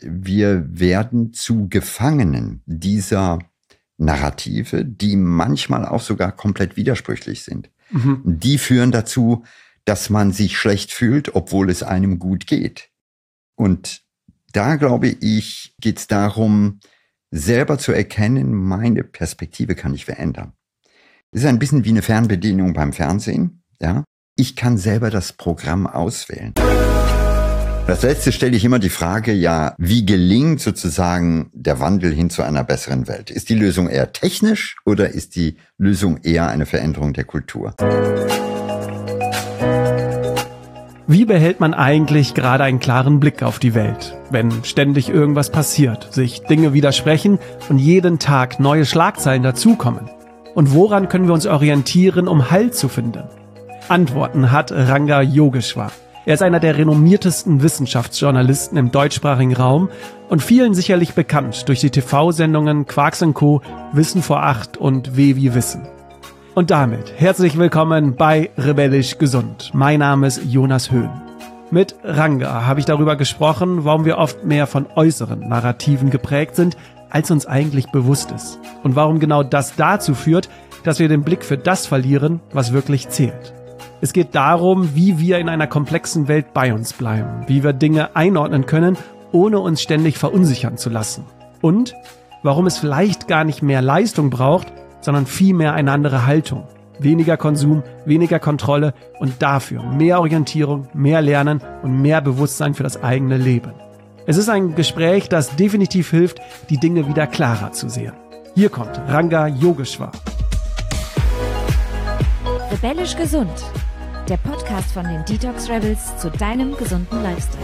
wir werden zu Gefangenen dieser Narrative, die manchmal auch sogar komplett widersprüchlich sind. Die führen dazu, dass man sich schlecht fühlt, obwohl es einem gut geht. Und da, glaube ich, geht es darum, selber zu erkennen, meine Perspektive kann ich verändern. Das ist ein bisschen wie eine Fernbedienung beim Fernsehen. Ja? Ich kann selber das Programm auswählen. Als letztes stelle ich immer die Frage, ja, wie gelingt sozusagen der Wandel hin zu einer besseren Welt? Ist die Lösung eher technisch oder ist die Lösung eher eine Veränderung der Kultur? Wie behält man eigentlich gerade einen klaren Blick auf die Welt, wenn ständig irgendwas passiert, sich Dinge widersprechen und jeden Tag neue Schlagzeilen dazukommen? Und woran können wir uns orientieren, um Halt zu finden? Antworten hat Ranga Yogeshwar. Er ist einer der renommiertesten Wissenschaftsjournalisten im deutschsprachigen Raum und vielen sicherlich bekannt durch die TV-Sendungen Quarks & Co., Wissen vor 8 und W wie Wissen. Und damit herzlich willkommen bei Rebellisch Gesund. Mein Name ist Jonas Höhn. Mit Ranga habe ich darüber gesprochen, warum wir oft mehr von äußeren Narrativen geprägt sind, als uns eigentlich bewusst ist. Und warum genau das dazu führt, dass wir den Blick für das verlieren, was wirklich zählt. Es geht darum, wie wir in einer komplexen Welt bei uns bleiben, wie wir Dinge einordnen können, ohne uns ständig verunsichern zu lassen. Und warum es vielleicht gar nicht mehr Leistung braucht, sondern vielmehr eine andere Haltung. Weniger Konsum, weniger Kontrolle und dafür mehr Orientierung, mehr Lernen und mehr Bewusstsein für das eigene Leben. Es ist ein Gespräch, das definitiv hilft, die Dinge wieder klarer zu sehen. Hier kommt Ranga Yogeshwar. Rebellisch Gesund. Der Podcast von den Detox Rebels zu deinem gesunden Lifestyle.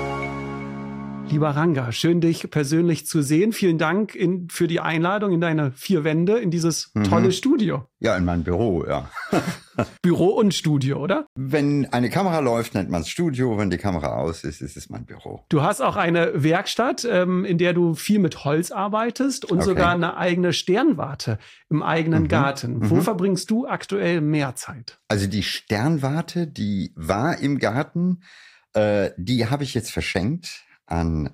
Lieber Ranga, schön dich persönlich zu sehen. Vielen Dank für die Einladung in deine 4 Wände, in dieses tolle Studio. Ja, in mein Büro, ja. Büro und Studio, oder? Wenn eine Kamera läuft, nennt man es Studio. Wenn die Kamera aus ist, ist es mein Büro. Du hast auch eine Werkstatt, in der du viel mit Holz arbeitest und sogar eine eigene Sternwarte im eigenen Garten. Wo verbringst du aktuell mehr Zeit? Also die Sternwarte, die war im Garten, die habe ich jetzt verschenkt an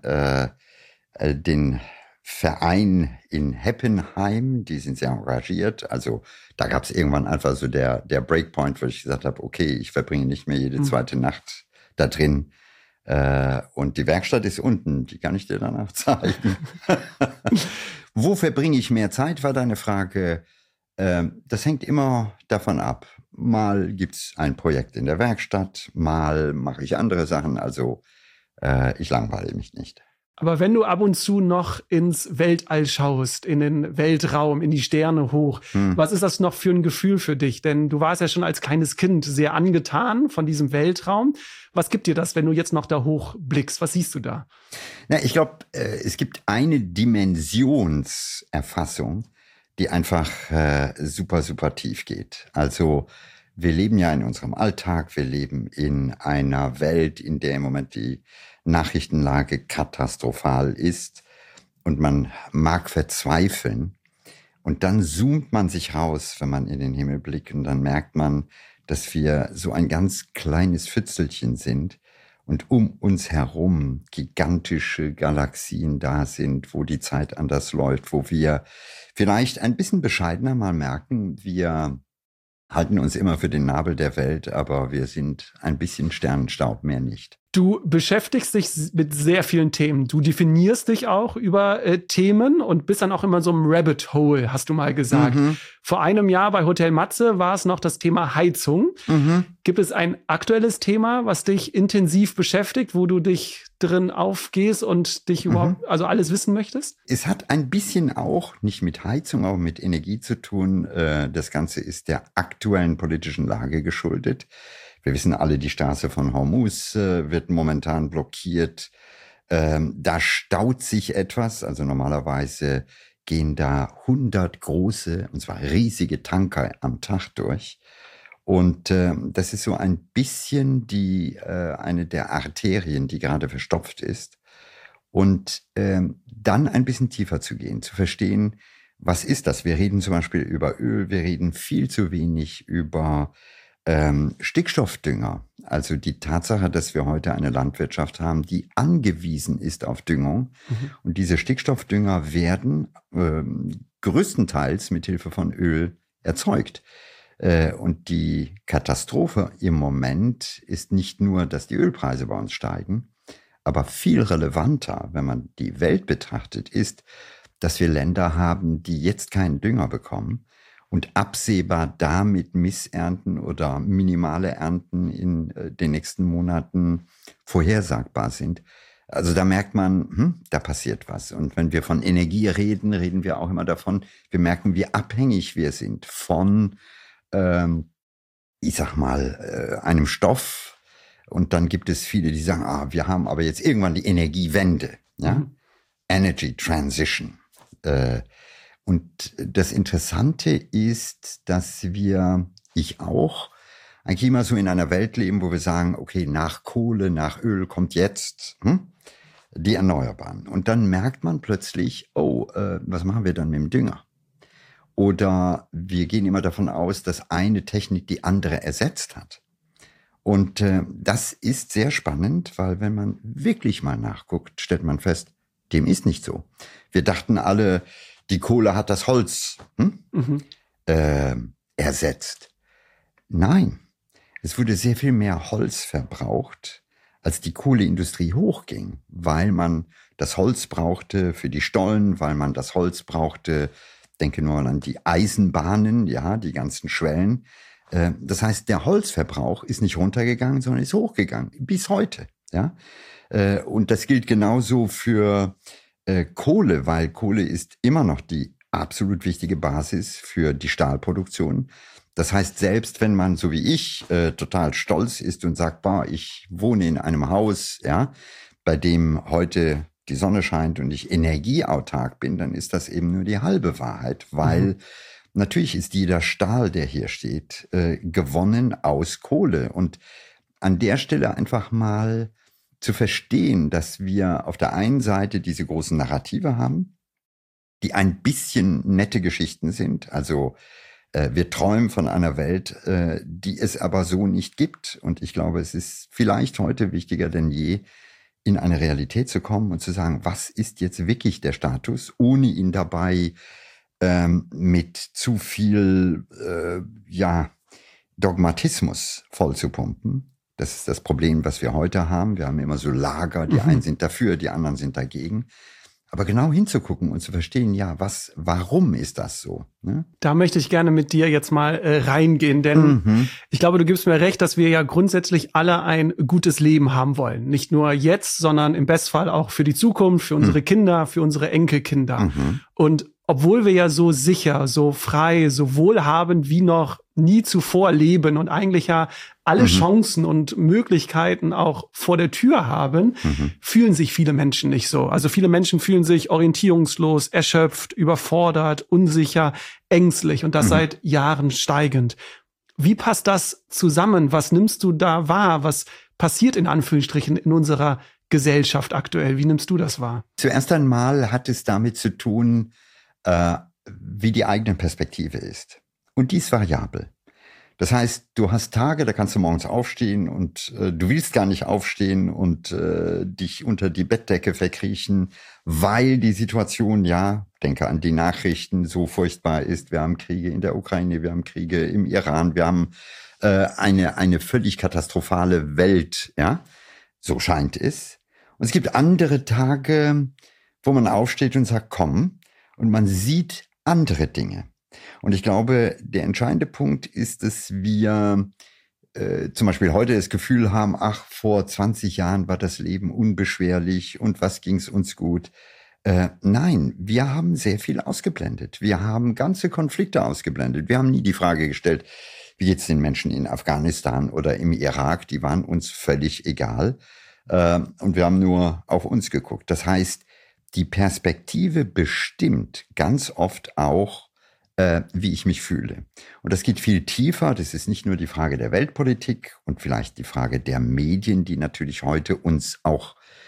den Verein in Heppenheim. Die sind sehr engagiert. Also da gab es irgendwann einfach so der Breakpoint, wo ich gesagt habe, okay, ich verbringe nicht mehr jede zweite Nacht da drin. Und die Werkstatt ist unten, die kann ich dir danach zeigen. Wo verbringe ich mehr Zeit, war deine Frage. Das hängt immer davon ab. Mal gibt's ein Projekt in der Werkstatt, mal mache ich andere Sachen. Also ich langweile mich nicht. Aber wenn du ab und zu noch ins Weltall schaust, in den Weltraum, in die Sterne hoch, was ist das noch für ein Gefühl für dich? Denn du warst ja schon als kleines Kind sehr angetan von diesem Weltraum. Was gibt dir das, wenn du jetzt noch da hoch blickst? Was siehst du da? Na, ich glaube, es gibt eine Dimensionserfassung, die einfach super, super tief geht. Also wir leben ja in unserem Alltag, wir leben in einer Welt, in der im Moment die Nachrichtenlage katastrophal ist und man mag verzweifeln. Und dann zoomt man sich raus, wenn man in den Himmel blickt und dann merkt man, dass wir so ein ganz kleines Pfützelchen sind und um uns herum gigantische Galaxien da sind, wo die Zeit anders läuft, wo wir vielleicht ein bisschen bescheidener mal merken, wir halten uns immer für den Nabel der Welt, aber wir sind ein bisschen Sternenstaub, mehr nicht. Du beschäftigst dich mit sehr vielen Themen. Du definierst dich auch über Themen und bist dann auch immer in so einem Rabbit Hole, hast du mal gesagt. Vor einem Jahr bei Hotel Matze war es noch das Thema Heizung. Gibt es ein aktuelles Thema, was dich intensiv beschäftigt, wo du dich drin aufgehst und dich überhaupt, also alles wissen möchtest? Es hat ein bisschen auch, nicht mit Heizung, aber mit Energie zu tun. Das Ganze ist der aktuellen politischen Lage geschuldet. Wir wissen alle, die Straße von Hormuz wird momentan blockiert. Da staut sich etwas. Also normalerweise gehen da 100 große, und zwar riesige Tanker am Tag durch. Und das ist so ein bisschen eine der Arterien, die gerade verstopft ist. Und dann ein bisschen tiefer zu gehen, zu verstehen, was ist das? Wir reden zum Beispiel über Öl, wir reden viel zu wenig über Stickstoffdünger, also die Tatsache, dass wir heute eine Landwirtschaft haben, die angewiesen ist auf Düngung. Und diese Stickstoffdünger werden größtenteils mit Hilfe von Öl erzeugt. Und die Katastrophe im Moment ist nicht nur, dass die Ölpreise bei uns steigen, aber viel relevanter, wenn man die Welt betrachtet, ist, dass wir Länder haben, die jetzt keinen Dünger bekommen und absehbar damit Missernten oder minimale Ernten in den nächsten Monaten vorhersagbar sind. Also da merkt man, da passiert was. Und wenn wir von Energie reden, reden wir auch immer davon, wir merken, wie abhängig wir sind von, einem Stoff. Und dann gibt es viele, die sagen, wir haben aber jetzt irgendwann die Energiewende, ja? Energy Transition. Und das Interessante ist, dass ich auch, eigentlich immer so in einer Welt leben, wo wir sagen, okay, nach Kohle, nach Öl kommt jetzt die Erneuerbaren. Und dann merkt man plötzlich, was machen wir dann mit dem Dünger? Oder wir gehen immer davon aus, dass eine Technik die andere ersetzt hat. Und das ist sehr spannend, weil wenn man wirklich mal nachguckt, stellt man fest, dem ist nicht so. Wir dachten alle, die Kohle hat das Holz ersetzt. Nein, es wurde sehr viel mehr Holz verbraucht, als die Kohleindustrie hochging, weil man das Holz brauchte für die Stollen, weil man das Holz brauchte, denke nur an die Eisenbahnen, ja, die ganzen Schwellen. Das heißt, der Holzverbrauch ist nicht runtergegangen, sondern ist hochgegangen, bis heute. Ja? Und das gilt genauso für Kohle, weil Kohle ist immer noch die absolut wichtige Basis für die Stahlproduktion. Das heißt, selbst wenn man, so wie ich, total stolz ist und sagt, ich wohne in einem Haus, ja, bei dem heute die Sonne scheint und ich energieautark bin, dann ist das eben nur die halbe Wahrheit, weil natürlich ist jeder Stahl, der hier steht, gewonnen aus Kohle. Und an der Stelle einfach mal zu verstehen, dass wir auf der einen Seite diese großen Narrative haben, die ein bisschen nette Geschichten sind. Also wir träumen von einer Welt, die es aber so nicht gibt. Und ich glaube, es ist vielleicht heute wichtiger denn je, in eine Realität zu kommen und zu sagen, was ist jetzt wirklich der Status, ohne ihn dabei mit zu viel Dogmatismus vollzupumpen. Das ist das Problem, was wir heute haben. Wir haben immer so Lager, die einen sind dafür, die anderen sind dagegen. Aber genau hinzugucken und zu verstehen, warum ist das so? Ne? Da möchte ich gerne mit dir jetzt mal reingehen, denn ich glaube, du gibst mir recht, dass wir ja grundsätzlich alle ein gutes Leben haben wollen. Nicht nur jetzt, sondern im Bestfall auch für die Zukunft, für unsere Kinder, für unsere Enkelkinder. Und obwohl wir ja so sicher, so frei, so wohlhabend wie noch nie zuvor leben und eigentlich ja alle Chancen und Möglichkeiten auch vor der Tür haben, fühlen sich viele Menschen nicht so. Also viele Menschen fühlen sich orientierungslos, erschöpft, überfordert, unsicher, ängstlich und das seit Jahren steigend. Wie passt das zusammen? Was nimmst du da wahr? Was passiert in Anführungsstrichen in unserer Gesellschaft aktuell? Wie nimmst du das wahr? Zuerst einmal hat es damit zu tun, wie die eigene Perspektive ist. Und die ist variabel. Das heißt, du hast Tage, da kannst du morgens aufstehen und du willst gar nicht aufstehen und dich unter die Bettdecke verkriechen, weil die Situation, denke an die Nachrichten, so furchtbar ist. Wir haben Kriege in der Ukraine, wir haben Kriege im Iran, wir haben eine völlig katastrophale Welt, ja, so scheint es. Und es gibt andere Tage, wo man aufsteht und sagt, komm, und man sieht andere Dinge. Und ich glaube, der entscheidende Punkt ist, dass wir zum Beispiel heute das Gefühl haben, vor 20 Jahren war das Leben unbeschwerlich und was ging's uns gut? Nein, wir haben sehr viel ausgeblendet. Wir haben ganze Konflikte ausgeblendet. Wir haben nie die Frage gestellt, wie geht's den Menschen in Afghanistan oder im Irak? Die waren uns völlig egal. Und wir haben nur auf uns geguckt. Das heißt, die Perspektive bestimmt ganz oft auch, wie ich mich fühle. Und das geht viel tiefer. Das ist nicht nur die Frage der Weltpolitik und vielleicht die Frage der Medien, die natürlich heute uns auch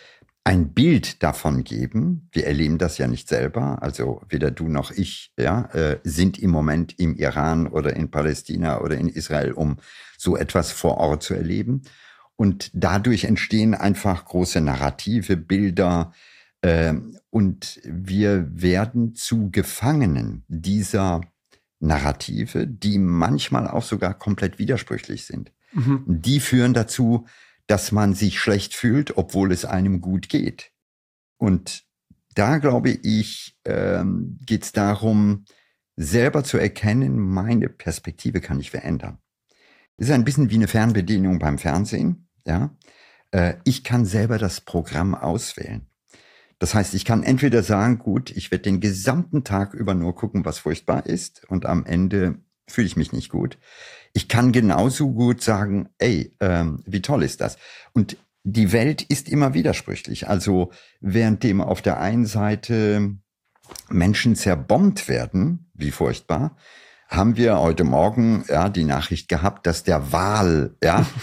ein Bild davon geben. Wir erleben das ja nicht selber, also weder du noch ich sind im Moment im Iran oder in Palästina oder in Israel, um so etwas vor Ort zu erleben. Und dadurch entstehen einfach große Narrative, Bilder, und wir werden zu Gefangenen dieser Narrative, die manchmal auch sogar komplett widersprüchlich sind. Mhm. Die führen dazu, dass man sich schlecht fühlt, obwohl es einem gut geht. Und da, glaube ich, geht es darum, selber zu erkennen, meine Perspektive kann ich verändern. Das ist ein bisschen wie eine Fernbedienung beim Fernsehen. Ja? Ich kann selber das Programm auswählen. Das heißt, ich kann entweder sagen, gut, ich werde den gesamten Tag über nur gucken, was furchtbar ist, und am Ende fühle ich mich nicht gut. Ich kann genauso gut sagen, wie toll ist das? Und die Welt ist immer widersprüchlich. Also währenddem auf der einen Seite Menschen zerbombt werden, wie furchtbar, haben wir heute Morgen die Nachricht gehabt, dass der Wal,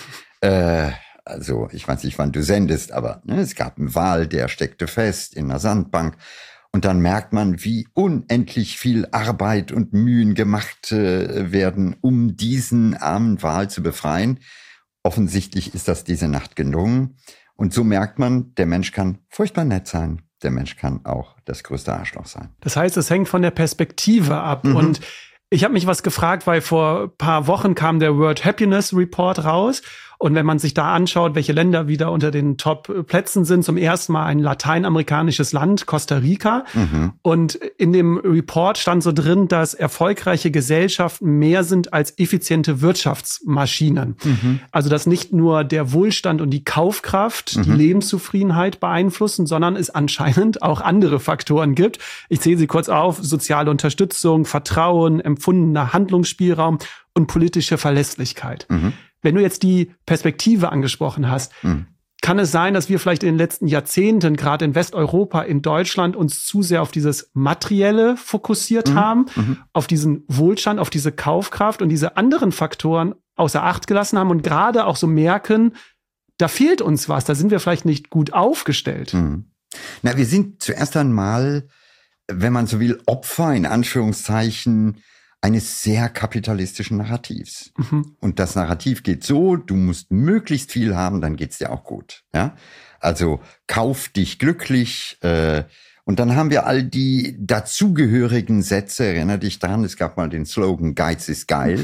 also ich weiß nicht, wann du sendest, aber es gab einen Wal, der steckte fest in einer Sandbank. Und dann merkt man, wie unendlich viel Arbeit und Mühen gemacht werden, um diesen armen Wal zu befreien. Offensichtlich ist das diese Nacht gelungen. Und so merkt man, der Mensch kann furchtbar nett sein. Der Mensch kann auch das größte Arschloch sein. Das heißt, es hängt von der Perspektive ab. Mhm. Und ich habe mich was gefragt, weil vor ein paar Wochen kam der World Happiness Report raus. Und wenn man sich da anschaut, welche Länder wieder unter den Top-Plätzen sind, zum ersten Mal ein lateinamerikanisches Land, Costa Rica. Mhm. Und in dem Report stand so drin, dass erfolgreiche Gesellschaften mehr sind als effiziente Wirtschaftsmaschinen. Mhm. Also dass nicht nur der Wohlstand und die Kaufkraft die Lebenszufriedenheit beeinflussen, sondern es anscheinend auch andere Faktoren gibt. Ich zähle sie kurz auf: soziale Unterstützung, Vertrauen, empfundener Handlungsspielraum und politische Verlässlichkeit. Mhm. Wenn du jetzt die Perspektive angesprochen hast, kann es sein, dass wir vielleicht in den letzten Jahrzehnten, gerade in Westeuropa, in Deutschland, uns zu sehr auf dieses Materielle fokussiert haben, auf diesen Wohlstand, auf diese Kaufkraft und diese anderen Faktoren außer Acht gelassen haben und gerade auch so merken, da fehlt uns was, da sind wir vielleicht nicht gut aufgestellt. Na, wir sind zuerst einmal, wenn man so will, Opfer in Anführungszeichen eines sehr kapitalistischen Narrativs. Und das Narrativ geht so: Du musst möglichst viel haben, dann geht's dir auch gut. Ja? Also kauf dich glücklich. Und dann haben wir all die dazugehörigen Sätze. Erinnere dich dran, es gab mal den Slogan Geiz ist geil.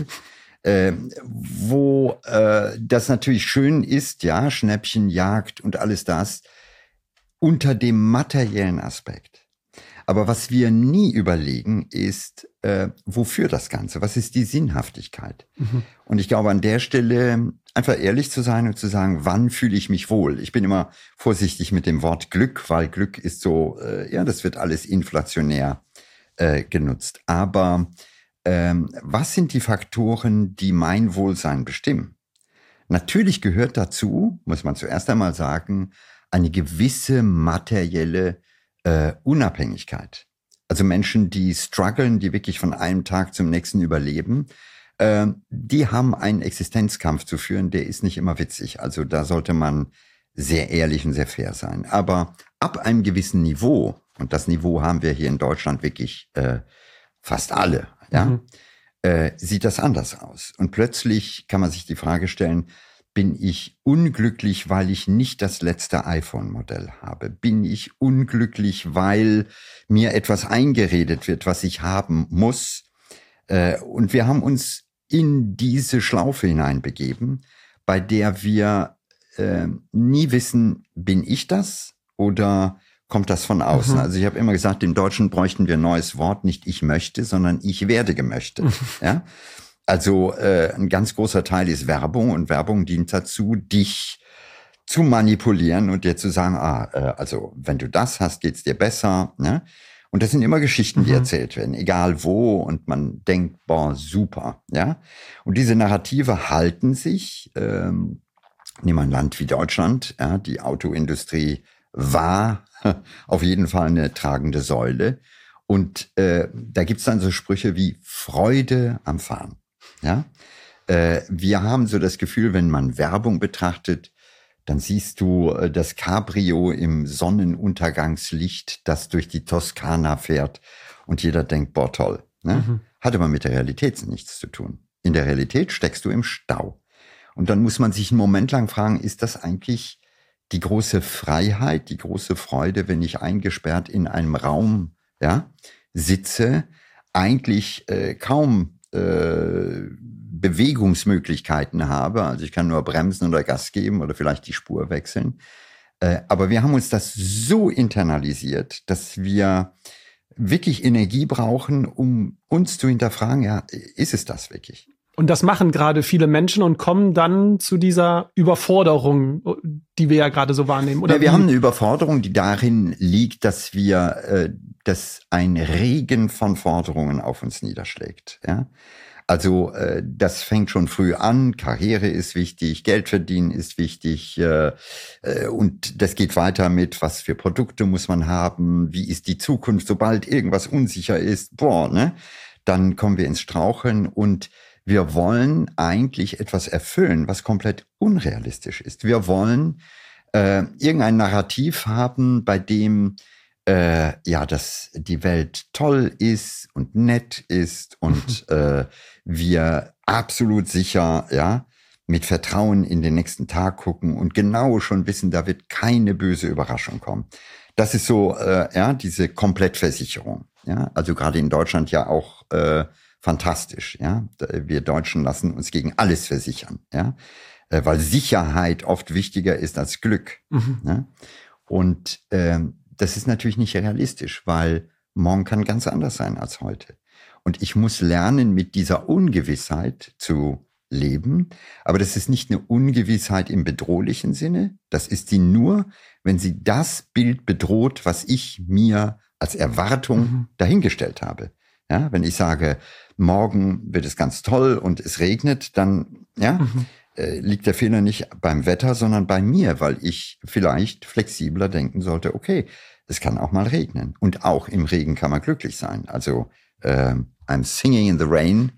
Wo das natürlich schön ist, ja, Schnäppchenjagd und alles das, unter dem materiellen Aspekt. Aber was wir nie überlegen, ist, wofür das Ganze? Was ist die Sinnhaftigkeit? Und ich glaube, an der Stelle einfach ehrlich zu sein und zu sagen, wann fühle ich mich wohl? Ich bin immer vorsichtig mit dem Wort Glück, weil Glück ist so, das wird alles inflationär genutzt. Aber was sind die Faktoren, die mein Wohlsein bestimmen? Natürlich gehört dazu, muss man zuerst einmal sagen, eine gewisse materielle Unabhängigkeit. Also Menschen, die strugglen, die wirklich von einem Tag zum nächsten überleben, die haben einen Existenzkampf zu führen, der ist nicht immer witzig. Also da sollte man sehr ehrlich und sehr fair sein. Aber ab einem gewissen Niveau, und das Niveau haben wir hier in Deutschland wirklich fast alle, sieht das anders aus. Und plötzlich kann man sich die Frage stellen, bin ich unglücklich, weil ich nicht das letzte iPhone-Modell habe? Bin ich unglücklich, weil mir etwas eingeredet wird, was ich haben muss? Und wir haben uns in diese Schlaufe hineinbegeben, bei der wir nie wissen, bin ich das oder kommt das von außen? Also ich habe immer gesagt, im Deutschen bräuchten wir ein neues Wort, nicht ich möchte, sondern ich werde gemöchtet. Ja? Also ein ganz großer Teil ist Werbung, und Werbung dient dazu, dich zu manipulieren und dir zu sagen, also wenn du das hast, geht's dir besser. Ne? Und das sind immer Geschichten, die erzählt werden, egal wo, und man denkt, boah, super. Ja? Und diese Narrative halten sich. Nehmen wir ein Land wie Deutschland, ja, die Autoindustrie war auf jeden Fall eine tragende Säule. Und da gibt's dann so Sprüche wie Freude am Fahren. Ja? Wir haben so das Gefühl, wenn man Werbung betrachtet, dann siehst du das Cabrio im Sonnenuntergangslicht, das durch die Toskana fährt und jeder denkt, boah, toll. Ne? Hat aber mit der Realität nichts zu tun. In der Realität steckst du im Stau. Und dann muss man sich einen Moment lang fragen, ist das eigentlich die große Freiheit, die große Freude, wenn ich eingesperrt in einem Raum sitze, eigentlich kaum Bewegungsmöglichkeiten habe. Also ich kann nur bremsen oder Gas geben oder vielleicht die Spur wechseln. Aber wir haben uns das so internalisiert, dass wir wirklich Energie brauchen, um uns zu hinterfragen, ja, ist es das wirklich? Und das machen gerade viele Menschen und kommen dann zu dieser Überforderung, die wir ja gerade so wahrnehmen. Oder ja, wir haben eine Überforderung, die darin liegt, dass dass ein Regen von Forderungen auf uns niederschlägt. Ja? Also das fängt schon früh an. Karriere ist wichtig, Geld verdienen ist wichtig und das geht weiter mit, was für Produkte muss man haben, wie ist die Zukunft, sobald irgendwas unsicher ist, dann kommen wir ins Straucheln und wir wollen eigentlich etwas erfüllen, was komplett unrealistisch ist. Wir wollen irgendein Narrativ haben, bei dem dass die Welt toll ist und nett ist und wir absolut sicher mit Vertrauen in den nächsten Tag gucken und genau schon wissen, da wird keine böse Überraschung kommen. Das ist so diese Komplettversicherung. Ja? Also gerade in Deutschland ja auch fantastisch. Ja? Wir Deutschen lassen uns gegen alles versichern, weil Sicherheit oft wichtiger ist als Glück. Ja? Und das ist natürlich nicht realistisch, weil morgen kann ganz anders sein als heute. Und ich muss lernen, mit dieser Ungewissheit zu leben. Aber das ist nicht eine Ungewissheit im bedrohlichen Sinne. Das ist sie nur, wenn sie das Bild bedroht, was ich mir als Erwartung dahingestellt habe. Ja, wenn ich sage, morgen wird es ganz toll und es regnet, dann liegt der Fehler nicht beim Wetter, sondern bei mir, weil ich vielleicht flexibler denken sollte, okay, es kann auch mal regnen. Und auch im Regen kann man glücklich sein. Also I'm Singing in the Rain,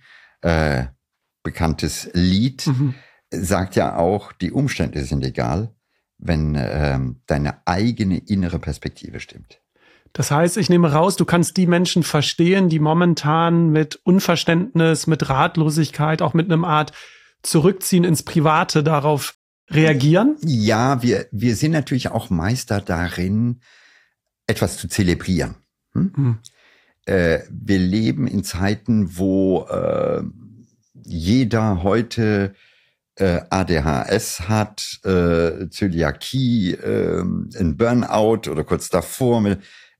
bekanntes Lied, sagt ja auch, die Umstände sind egal, wenn deine eigene innere Perspektive stimmt. Das heißt, ich nehme raus, du kannst die Menschen verstehen, die momentan mit Unverständnis, mit Ratlosigkeit, auch mit einem Art Zurückziehen ins Private darauf reagieren? Ja, wir sind natürlich auch Meister darin, etwas zu zelebrieren. Wir leben in Zeiten, wo jeder heute ADHS hat, Zöliakie, ein Burnout oder kurz davor.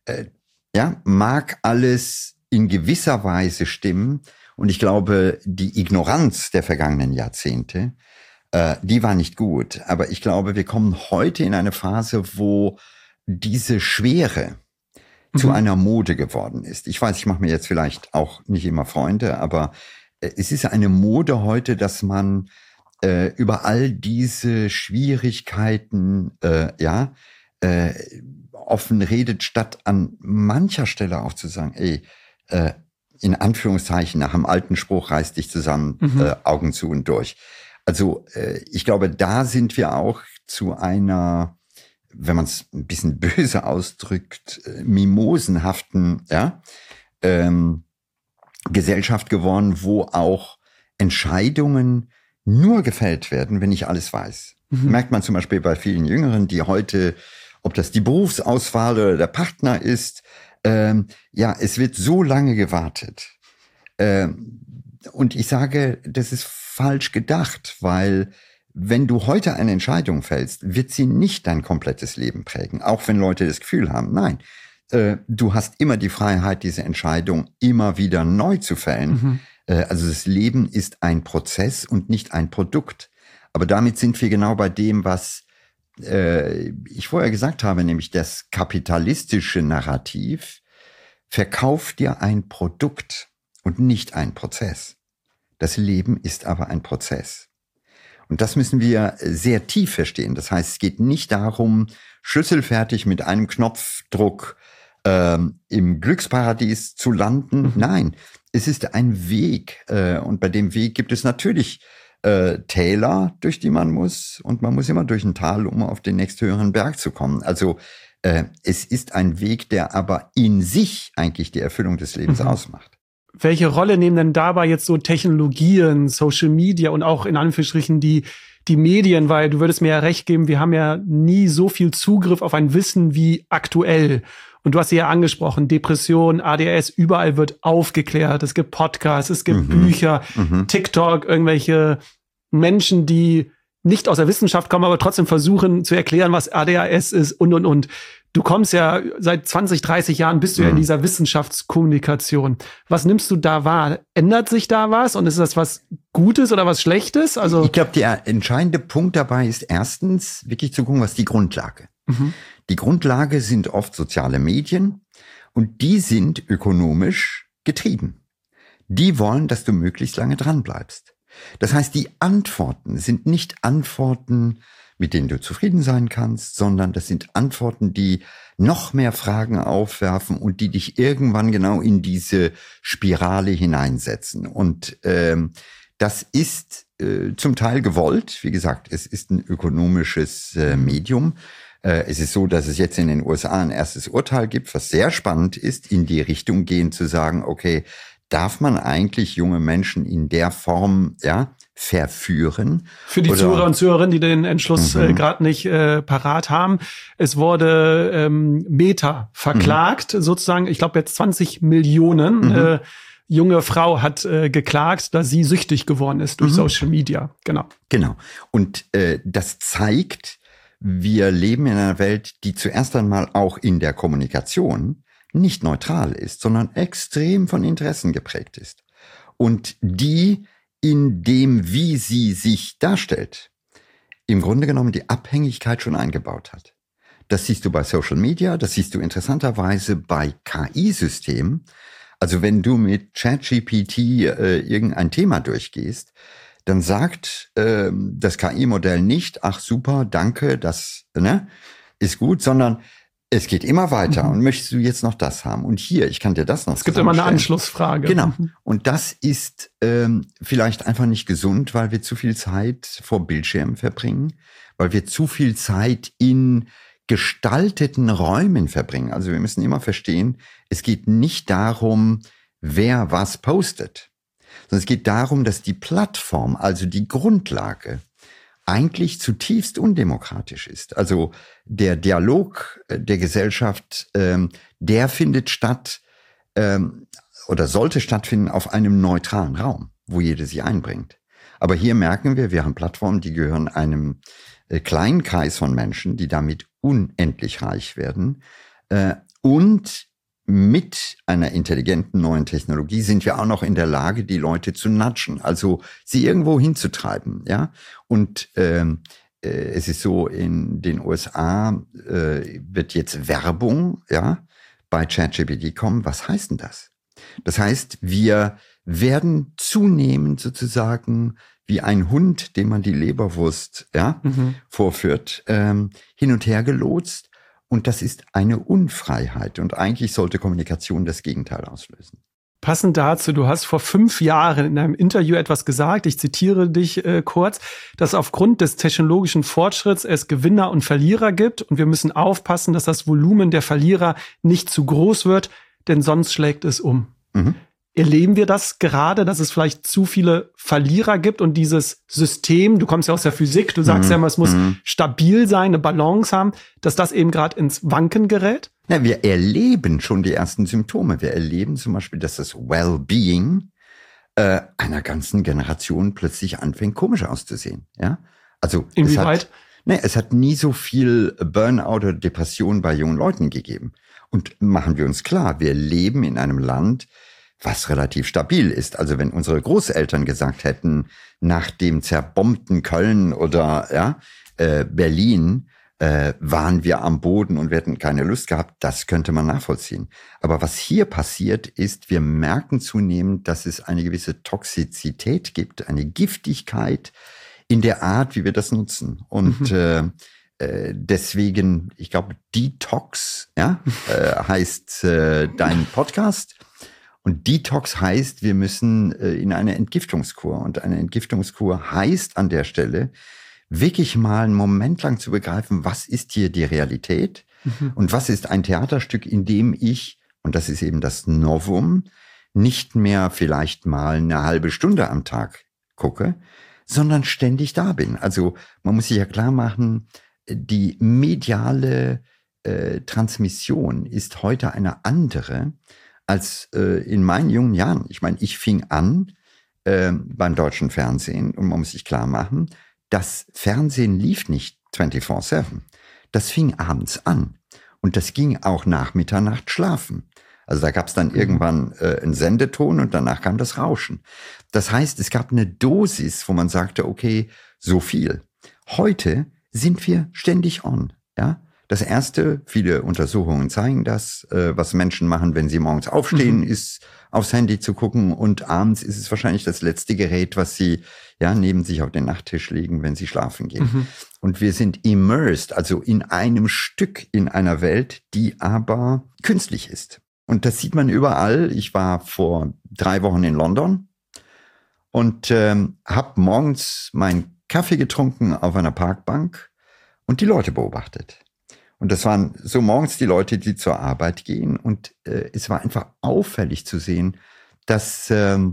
Mag alles in gewisser Weise stimmen. Und ich glaube, die Ignoranz der vergangenen Jahrzehnte, die war nicht gut. Aber ich glaube, wir kommen heute in eine Phase, wo diese Schwere zu einer Mode geworden ist. Ich weiß, ich mache mir jetzt vielleicht auch nicht immer Freunde, aber es ist eine Mode heute, dass man über all diese Schwierigkeiten offen redet, statt an mancher Stelle auch zu sagen, in Anführungszeichen nach dem alten Spruch, reiß dich zusammen, Augen zu und durch. Also ich glaube, da sind wir auch zu einer, wenn man es ein bisschen böse ausdrückt, mimosenhaften Gesellschaft geworden, wo auch Entscheidungen nur gefällt werden, wenn ich alles weiß. Merkt man zum Beispiel bei vielen Jüngeren, die heute, ob das die Berufsauswahl oder der Partner ist, es wird so lange gewartet. Und ich sage, das ist falsch gedacht, weil wenn du heute eine Entscheidung fällst, wird sie nicht dein komplettes Leben prägen. Auch wenn Leute das Gefühl haben, nein, du hast immer die Freiheit, diese Entscheidung immer wieder neu zu fällen. Also das Leben ist ein Prozess und nicht ein Produkt. Aber damit sind wir genau bei dem, was ich vorher gesagt habe, nämlich das kapitalistische Narrativ verkauft dir ein Produkt und nicht ein Prozess. Das Leben ist aber ein Prozess. Und das müssen wir sehr tief verstehen. Das heißt, es geht nicht darum, schlüsselfertig mit einem Knopfdruck im Glücksparadies zu landen. Nein, es ist ein Weg. Und bei dem Weg gibt es natürlich Täler, durch die man muss. Und man muss immer durch ein Tal, um auf den nächsthöheren Berg zu kommen. Also es ist ein Weg, der aber in sich eigentlich die Erfüllung des Lebens ausmacht. Welche Rolle nehmen denn dabei jetzt so Technologien, Social Media und auch in Anführungsstrichen die Medien? Weil du würdest mir ja recht geben, wir haben ja nie so viel Zugriff auf ein Wissen wie aktuell. Und du hast sie ja angesprochen, Depression, ADHS, überall wird aufgeklärt. Es gibt Podcasts, es gibt Bücher, TikTok, irgendwelche Menschen, die nicht aus der Wissenschaft kommen, aber trotzdem versuchen zu erklären, was ADHS ist und. Du kommst ja seit 20, 30 Jahren, bist du ja in dieser Wissenschaftskommunikation. Was nimmst du da wahr? Ändert sich da was? Und ist das was Gutes oder was Schlechtes? Also ich glaube, der entscheidende Punkt dabei ist erstens wirklich zu gucken, was die Grundlage. Die Grundlage sind oft soziale Medien und die sind ökonomisch getrieben. Die wollen, dass du möglichst lange dran bleibst. Das heißt, die Antworten sind nicht Antworten, mit denen du zufrieden sein kannst, sondern das sind Antworten, die noch mehr Fragen aufwerfen und die dich irgendwann genau in diese Spirale hineinsetzen. Und das ist zum Teil gewollt. Wie gesagt, es ist ein ökonomisches Medium. Es ist so, dass es jetzt in den USA ein erstes Urteil gibt, was sehr spannend ist, in die Richtung gehen zu sagen, okay, darf man eigentlich junge Menschen in der Form verführen? Für die Zuhörer und Zuhörerinnen, die den Entschluss gerade nicht parat haben, es wurde Meta verklagt, sozusagen, ich glaube jetzt 20 Millionen junge Frau hat geklagt, dass sie süchtig geworden ist durch Social Media. Genau. Und das zeigt, wir leben in einer Welt, die zuerst einmal auch in der Kommunikation nicht neutral ist, sondern extrem von Interessen geprägt ist. Und die in dem, wie sie sich darstellt, im Grunde genommen die Abhängigkeit schon eingebaut hat. Das siehst du bei Social Media, das siehst du interessanterweise bei KI-Systemen. Also wenn du mit ChatGPT irgendein Thema durchgehst, dann sagt das KI-Modell nicht, ach super, danke, das ist gut, sondern es geht immer weiter und möchtest du jetzt noch das haben? Und hier, ich kann dir das noch Es gibt immer eine Anschlussfrage. Genau. Und das ist vielleicht einfach nicht gesund, weil wir zu viel Zeit vor Bildschirmen verbringen, weil wir zu viel Zeit in gestalteten Räumen verbringen. Also wir müssen immer verstehen, es geht nicht darum, wer was postet, sondern es geht darum, dass die Plattform, also die Grundlage, eigentlich zutiefst undemokratisch ist. Also der Dialog der Gesellschaft, der findet statt oder sollte stattfinden auf einem neutralen Raum, wo jeder sich einbringt. Aber hier merken wir haben Plattformen, die gehören einem kleinen Kreis von Menschen, die damit unendlich reich werden. Und mit einer intelligenten neuen Technologie sind wir auch noch in der Lage, die Leute zu nudgen, also sie irgendwo hinzutreiben, ja. Und es ist so, in den USA wird jetzt Werbung, bei ChatGPT kommen. Was heißt denn das? Das heißt, wir werden zunehmend sozusagen wie ein Hund, dem man die Leberwurst vorführt, hin und her gelotst. Und das ist eine Unfreiheit. Und eigentlich sollte Kommunikation das Gegenteil auslösen. Passend dazu, du hast vor 5 Jahren in einem Interview etwas gesagt, ich zitiere dich kurz, dass aufgrund des technologischen Fortschritts es Gewinner und Verlierer gibt und wir müssen aufpassen, dass das Volumen der Verlierer nicht zu groß wird, denn sonst schlägt es um. Erleben wir das gerade, dass es vielleicht zu viele Verlierer gibt und dieses System, du kommst ja aus der Physik, du sagst ja immer, es muss stabil sein, eine Balance haben, dass das eben gerade ins Wanken gerät? Ja, wir erleben schon die ersten Symptome. Wir erleben zum Beispiel, dass das Wellbeing einer ganzen Generation plötzlich anfängt, komisch auszusehen. Ja? Also inwieweit? Es hat nie so viel Burnout oder Depression bei jungen Leuten gegeben. Und machen wir uns klar, wir leben in einem Land, was relativ stabil ist. Also wenn unsere Großeltern gesagt hätten, nach dem zerbombten Köln oder Berlin waren wir am Boden und wir hätten keine Lust gehabt, das könnte man nachvollziehen. Aber was hier passiert ist, wir merken zunehmend, dass es eine gewisse Toxizität gibt, eine Giftigkeit in der Art, wie wir das nutzen. Und deswegen, ich glaube, Detox heißt dein Podcast. Und Detox heißt, wir müssen in eine Entgiftungskur. Und eine Entgiftungskur heißt an der Stelle, wirklich mal einen Moment lang zu begreifen, was ist hier die Realität und was ist ein Theaterstück, in dem ich, und das ist eben das Novum, nicht mehr vielleicht mal eine halbe Stunde am Tag gucke, sondern ständig da bin. Also man muss sich ja klar machen, die mediale Transmission ist heute eine andere als in meinen jungen Jahren. Ich meine, ich fing an beim deutschen Fernsehen und man muss sich klar machen, das Fernsehen lief nicht 24/7. Das fing abends an und das ging auch nach Mitternacht schlafen. Also da gab es dann irgendwann einen Sendeton und danach kam das Rauschen. Das heißt, es gab eine Dosis, wo man sagte, okay, so viel. Heute sind wir ständig on. Ja? Das Erste, viele Untersuchungen zeigen das, was Menschen machen, wenn sie morgens aufstehen, ist aufs Handy zu gucken und abends ist es wahrscheinlich das letzte Gerät, was sie neben sich auf den Nachttisch legen, wenn sie schlafen gehen. Und wir sind immersed, also in einem Stück in einer Welt, die aber künstlich ist. Und das sieht man überall. Ich war vor 3 Wochen in London und habe morgens meinen Kaffee getrunken auf einer Parkbank und die Leute beobachtet. Und das waren so morgens die Leute, die zur Arbeit gehen. Und es war einfach auffällig zu sehen, dass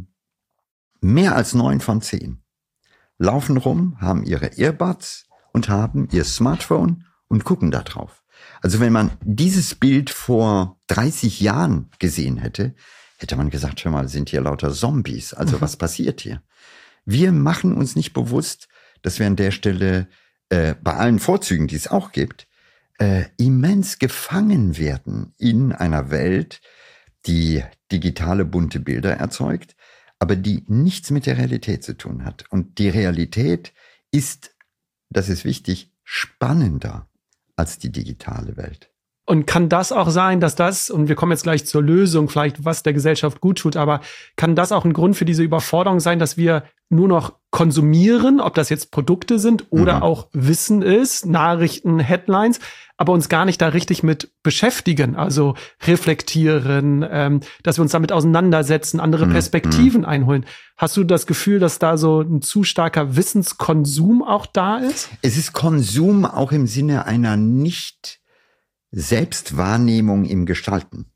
mehr als 9 von 10 laufen rum, haben ihre Earbuds und haben ihr Smartphone und gucken da drauf. Also wenn man dieses Bild vor 30 Jahren gesehen hätte, hätte man gesagt, schau mal, sind hier lauter Zombies. Also was passiert hier? Wir machen uns nicht bewusst, dass wir an der Stelle bei allen Vorzügen, die es auch gibt, immens gefangen werden in einer Welt, die digitale bunte Bilder erzeugt, aber die nichts mit der Realität zu tun hat. Und die Realität ist, das ist wichtig, spannender als die digitale Welt. Und kann das auch sein, dass das, und wir kommen jetzt gleich zur Lösung, vielleicht was der Gesellschaft gut tut, aber kann das auch ein Grund für diese Überforderung sein, dass wir nur noch konsumieren, ob das jetzt Produkte sind oder auch Wissen ist, Nachrichten, Headlines, aber uns gar nicht da richtig mit beschäftigen, also reflektieren, dass wir uns damit auseinandersetzen, andere Perspektiven einholen. Hast du das Gefühl, dass da so ein zu starker Wissenskonsum auch da ist? Es ist Konsum auch im Sinne einer nicht Selbstwahrnehmung im Gestalten.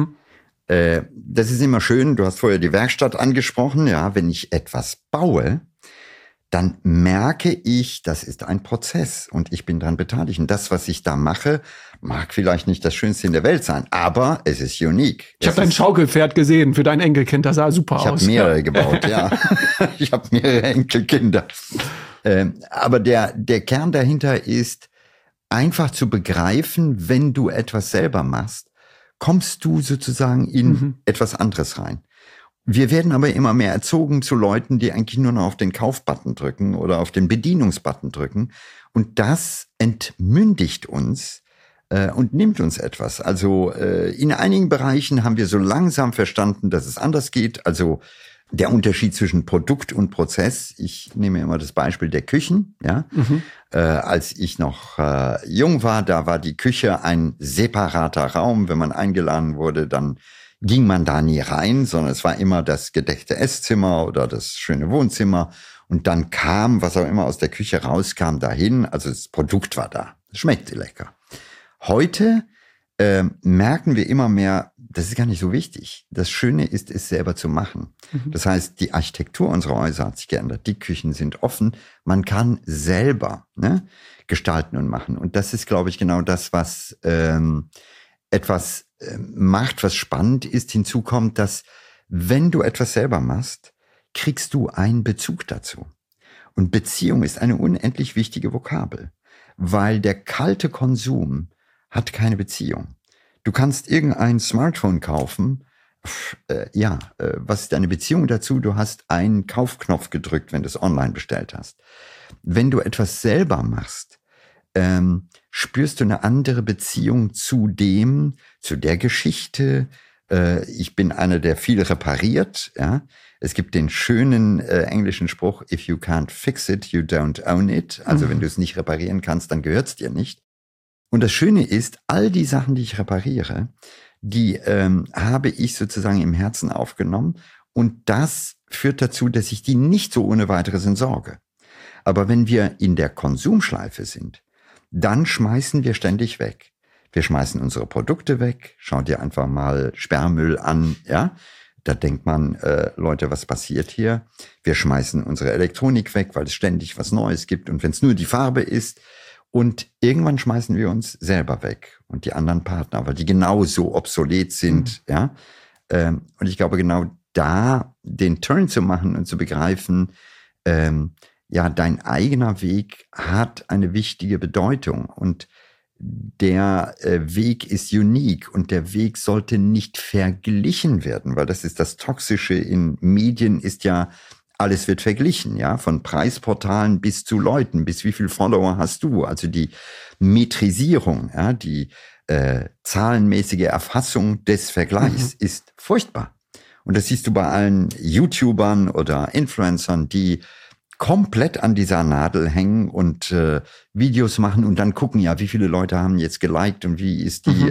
Das ist immer schön, du hast vorher die Werkstatt angesprochen, ja, wenn ich etwas baue, dann merke ich, das ist ein Prozess und ich bin daran beteiligt. Und das, was ich da mache, mag vielleicht nicht das Schönste in der Welt sein, aber es ist unique. Ich habe dein Schaukelpferd gesehen für dein Enkelkind, das sah super aus. Ich habe mehrere gebaut, ja. Ich habe mehrere Enkelkinder. Aber der Kern dahinter ist, einfach zu begreifen, wenn du etwas selber machst, kommst du sozusagen in etwas anderes rein. Wir werden aber immer mehr erzogen zu Leuten, die eigentlich nur noch auf den Kaufbutton drücken oder auf den Bedienungsbutton drücken. Und das entmündigt uns und nimmt uns etwas. Also in einigen Bereichen haben wir so langsam verstanden, dass es anders geht. Also der Unterschied zwischen Produkt und Prozess. Ich nehme immer das Beispiel der Küchen. Ja, als ich noch jung war, da war die Küche ein separater Raum. Wenn man eingeladen wurde, dann ging man da nie rein, sondern es war immer das gedeckte Esszimmer oder das schöne Wohnzimmer. Und dann kam, was auch immer aus der Küche rauskam, dahin. Also das Produkt war da. Es schmeckte lecker. Heute merken wir immer mehr, das ist gar nicht so wichtig. Das Schöne ist, es selber zu machen. Das heißt, die Architektur unserer Häuser hat sich geändert. Die Küchen sind offen. Man kann selber gestalten und machen. Und das ist, glaube ich, genau das, was etwas macht, was spannend ist. Hinzu kommt, dass wenn du etwas selber machst, kriegst du einen Bezug dazu. Und Beziehung ist eine unendlich wichtige Vokabel, weil der kalte Konsum hat keine Beziehung. Du kannst irgendein Smartphone kaufen. Was ist deine Beziehung dazu? Du hast einen Kaufknopf gedrückt, wenn du es online bestellt hast. Wenn du etwas selber machst, spürst du eine andere Beziehung zu der Geschichte. Ich bin einer, der viel repariert. Ja? Es gibt den schönen englischen Spruch, if you can't fix it, you don't own it. Also wenn du es nicht reparieren kannst, dann gehört es dir nicht. Und das Schöne ist, all die Sachen, die ich repariere, die habe ich sozusagen im Herzen aufgenommen. Und das führt dazu, dass ich die nicht so ohne weiteres entsorge. Aber wenn wir in der Konsumschleife sind, dann schmeißen wir ständig weg. Wir schmeißen unsere Produkte weg. Schau dir einfach mal Sperrmüll an, ja. Da denkt man, Leute, was passiert hier? Wir schmeißen unsere Elektronik weg, weil es ständig was Neues gibt. Und wenn es nur die Farbe ist, und irgendwann schmeißen wir uns selber weg und die anderen Partner, weil die genauso obsolet sind, ja. Und ich glaube, genau da den Turn zu machen und zu begreifen, ja, dein eigener Weg hat eine wichtige Bedeutung und der Weg ist unique und der Weg sollte nicht verglichen werden, weil das ist das Toxische in Medien, ist ja, alles wird verglichen, ja, von Preisportalen bis zu Leuten, bis wie viel Follower hast du, also die Metrisierung, ja, die zahlenmäßige Erfassung des Vergleichs ist furchtbar. Und das siehst du bei allen YouTubern oder Influencern, die komplett an dieser Nadel hängen und Videos machen und dann gucken, ja, wie viele Leute haben jetzt geliked und wie ist die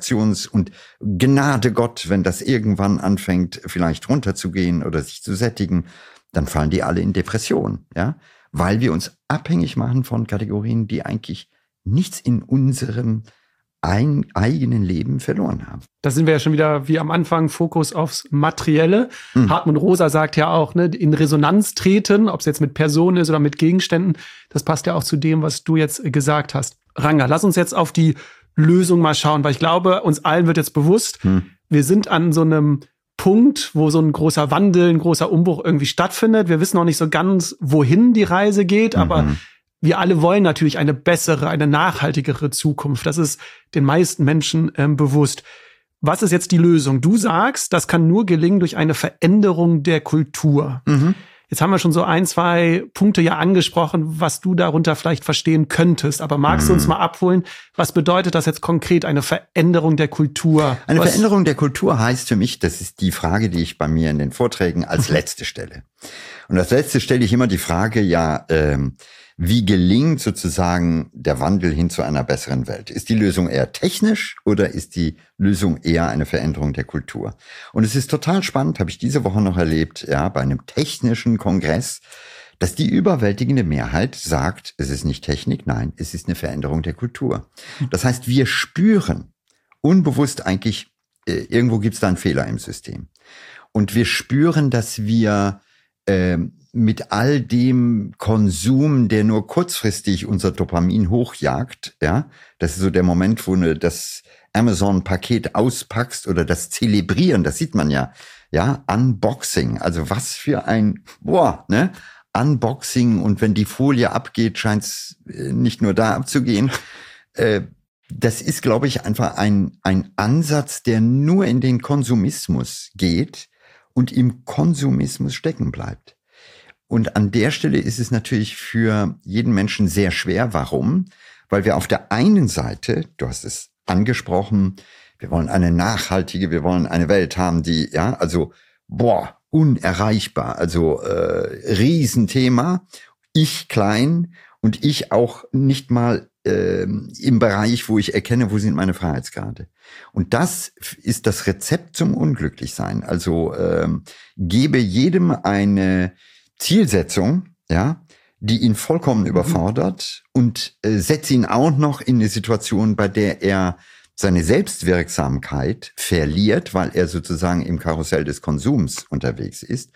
und Gnade Gott, wenn das irgendwann anfängt, vielleicht runterzugehen oder sich zu sättigen, dann fallen die alle in Depression, ja, weil wir uns abhängig machen von Kategorien, die eigentlich nichts in unserem eigenen Leben verloren haben. Da sind wir ja schon wieder wie am Anfang, Fokus aufs Materielle. Hartmut Rosa sagt ja auch, ne, in Resonanz treten, ob es jetzt mit Personen ist oder mit Gegenständen, das passt ja auch zu dem, was du jetzt gesagt hast. Ranga, lass uns jetzt auf die Lösung mal schauen, weil ich glaube, uns allen wird jetzt bewusst, wir sind an so einem Punkt, wo so ein großer Wandel, ein großer Umbruch irgendwie stattfindet. Wir wissen noch nicht so ganz, wohin die Reise geht, aber wir alle wollen natürlich eine bessere, eine nachhaltigere Zukunft. Das ist den meisten Menschen bewusst. Was ist jetzt die Lösung? Du sagst, das kann nur gelingen durch eine Veränderung der Kultur. Jetzt haben wir schon so 1, 2 Punkte ja angesprochen, was du darunter vielleicht verstehen könntest. Aber magst du uns mal abholen, was bedeutet das jetzt konkret, eine Veränderung der Kultur? Eine Veränderung der Kultur heißt für mich, das ist die Frage, die ich bei mir in den Vorträgen als letzte stelle. Und als letzte stelle ich immer die Frage, ja, wie gelingt sozusagen der Wandel hin zu einer besseren Welt? Ist die Lösung eher technisch oder ist die Lösung eher eine Veränderung der Kultur? Und es ist total spannend, habe ich diese Woche noch erlebt, ja, bei einem technischen Kongress, dass die überwältigende Mehrheit sagt, es ist nicht Technik, nein, es ist eine Veränderung der Kultur. Das heißt, wir spüren unbewusst eigentlich, irgendwo gibt es da einen Fehler im System. Und wir spüren, dass wir mit all dem Konsum, der nur kurzfristig unser Dopamin hochjagt, ja, das ist so der Moment, wo du das Amazon-Paket auspackst oder das Zelebrieren, das sieht man ja, Unboxing, also was für ein, Unboxing, und wenn die Folie abgeht, scheint es nicht nur da abzugehen. Das ist, glaube ich, einfach ein Ansatz, der nur in den Konsumismus geht und im Konsumismus stecken bleibt. Und an der Stelle ist es natürlich für jeden Menschen sehr schwer. Warum? Weil wir auf der einen Seite, du hast es angesprochen, wir wollen eine nachhaltige, wir wollen eine Welt haben, die, unerreichbar, also Riesenthema. Ich klein und ich auch nicht mal im Bereich, wo ich erkenne, wo sind meine Freiheitsgrade. Und das ist das Rezept zum Unglücklichsein. Also gebe jedem eine Zielsetzung, ja, die ihn vollkommen überfordert und setze ihn auch noch in eine Situation, bei der er seine Selbstwirksamkeit verliert, weil er sozusagen im Karussell des Konsums unterwegs ist,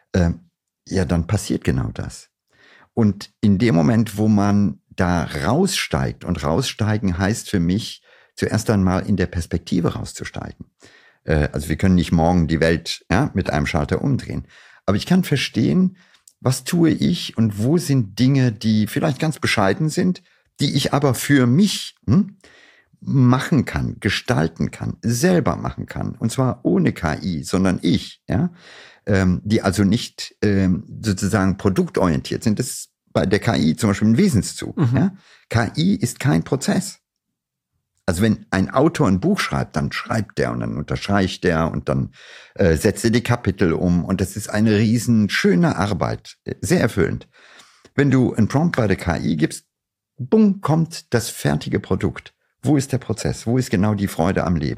dann passiert genau das. Und in dem Moment, wo man da raussteigt, und raussteigen heißt für mich, zuerst einmal in der Perspektive rauszusteigen. Also wir können nicht morgen die Welt mit einem Schalter umdrehen. Aber ich kann verstehen, was tue ich und wo sind Dinge, die vielleicht ganz bescheiden sind, die ich aber für mich machen kann, gestalten kann, selber machen kann. Und zwar ohne KI, sondern ich, die also nicht sozusagen produktorientiert sind. Das ist bei der KI zum Beispiel ein Wesenszug. KI ist kein Prozess. Also wenn ein Autor ein Buch schreibt, dann schreibt der und dann unterstreicht der und dann setzt er die Kapitel um. Und das ist eine riesen schöne Arbeit, sehr erfüllend. Wenn du ein Prompt bei der KI gibst, bumm, kommt das fertige Produkt. Wo ist der Prozess? Wo ist genau die Freude am Leben?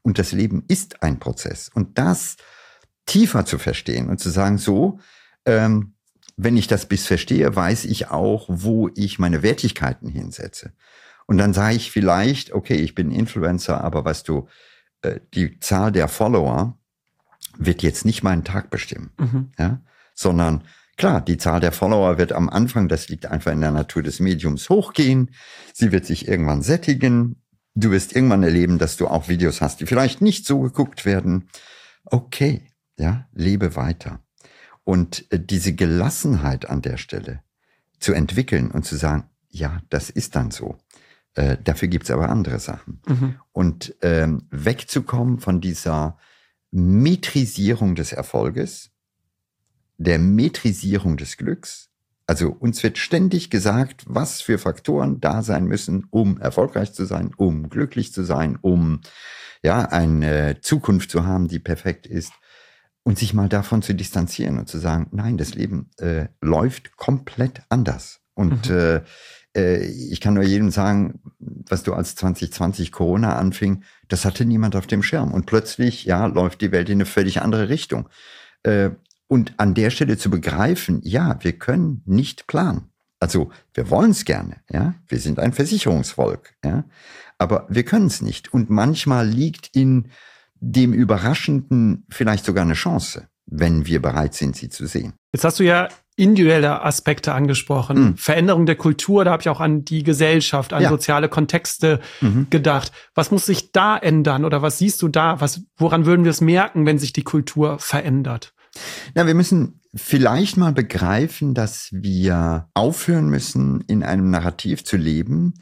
Und das Leben ist ein Prozess. Und das tiefer zu verstehen und zu sagen, so, wenn ich das bis verstehe, weiß ich auch, wo ich meine Wertigkeiten hinsetze. Und dann sage ich vielleicht, okay, ich bin Influencer, aber weißt du, die Zahl der Follower wird jetzt nicht meinen Tag bestimmen, ja? Sondern klar, die Zahl der Follower wird am Anfang, das liegt einfach in der Natur des Mediums, hochgehen. Sie wird sich irgendwann sättigen. Du wirst irgendwann erleben, dass du auch Videos hast, die vielleicht nicht so geguckt werden. Okay, ja, lebe weiter. Und diese Gelassenheit an der Stelle zu entwickeln und zu sagen, ja, das ist dann so. Dafür gibt's aber andere Sachen. Und wegzukommen von dieser Metrisierung des Erfolges, der Metrisierung des Glücks. Also uns wird ständig gesagt, was für Faktoren da sein müssen, um erfolgreich zu sein, um glücklich zu sein, um ja eine Zukunft zu haben, die perfekt ist. Und sich mal davon zu distanzieren und zu sagen, nein, das Leben läuft komplett anders. Und ich kann nur jedem sagen, was du als 2020 Corona anfing, das hatte niemand auf dem Schirm. Und plötzlich, ja, läuft die Welt in eine völlig andere Richtung. Und an der Stelle zu begreifen, ja, wir können nicht planen. Also wir wollen es gerne, ja, wir sind ein Versicherungsvolk, ja, aber wir können es nicht. Und manchmal liegt in dem Überraschenden vielleicht sogar eine Chance, wenn wir bereit sind, sie zu sehen. Jetzt hast du ja individuelle Aspekte angesprochen. Veränderung der Kultur, da habe ich auch an die Gesellschaft, an soziale Kontexte gedacht. Was muss sich da ändern oder was siehst du da? Woran würden wir es merken, wenn sich die Kultur verändert? Na, wir müssen vielleicht mal begreifen, dass wir aufhören müssen, in einem Narrativ zu leben,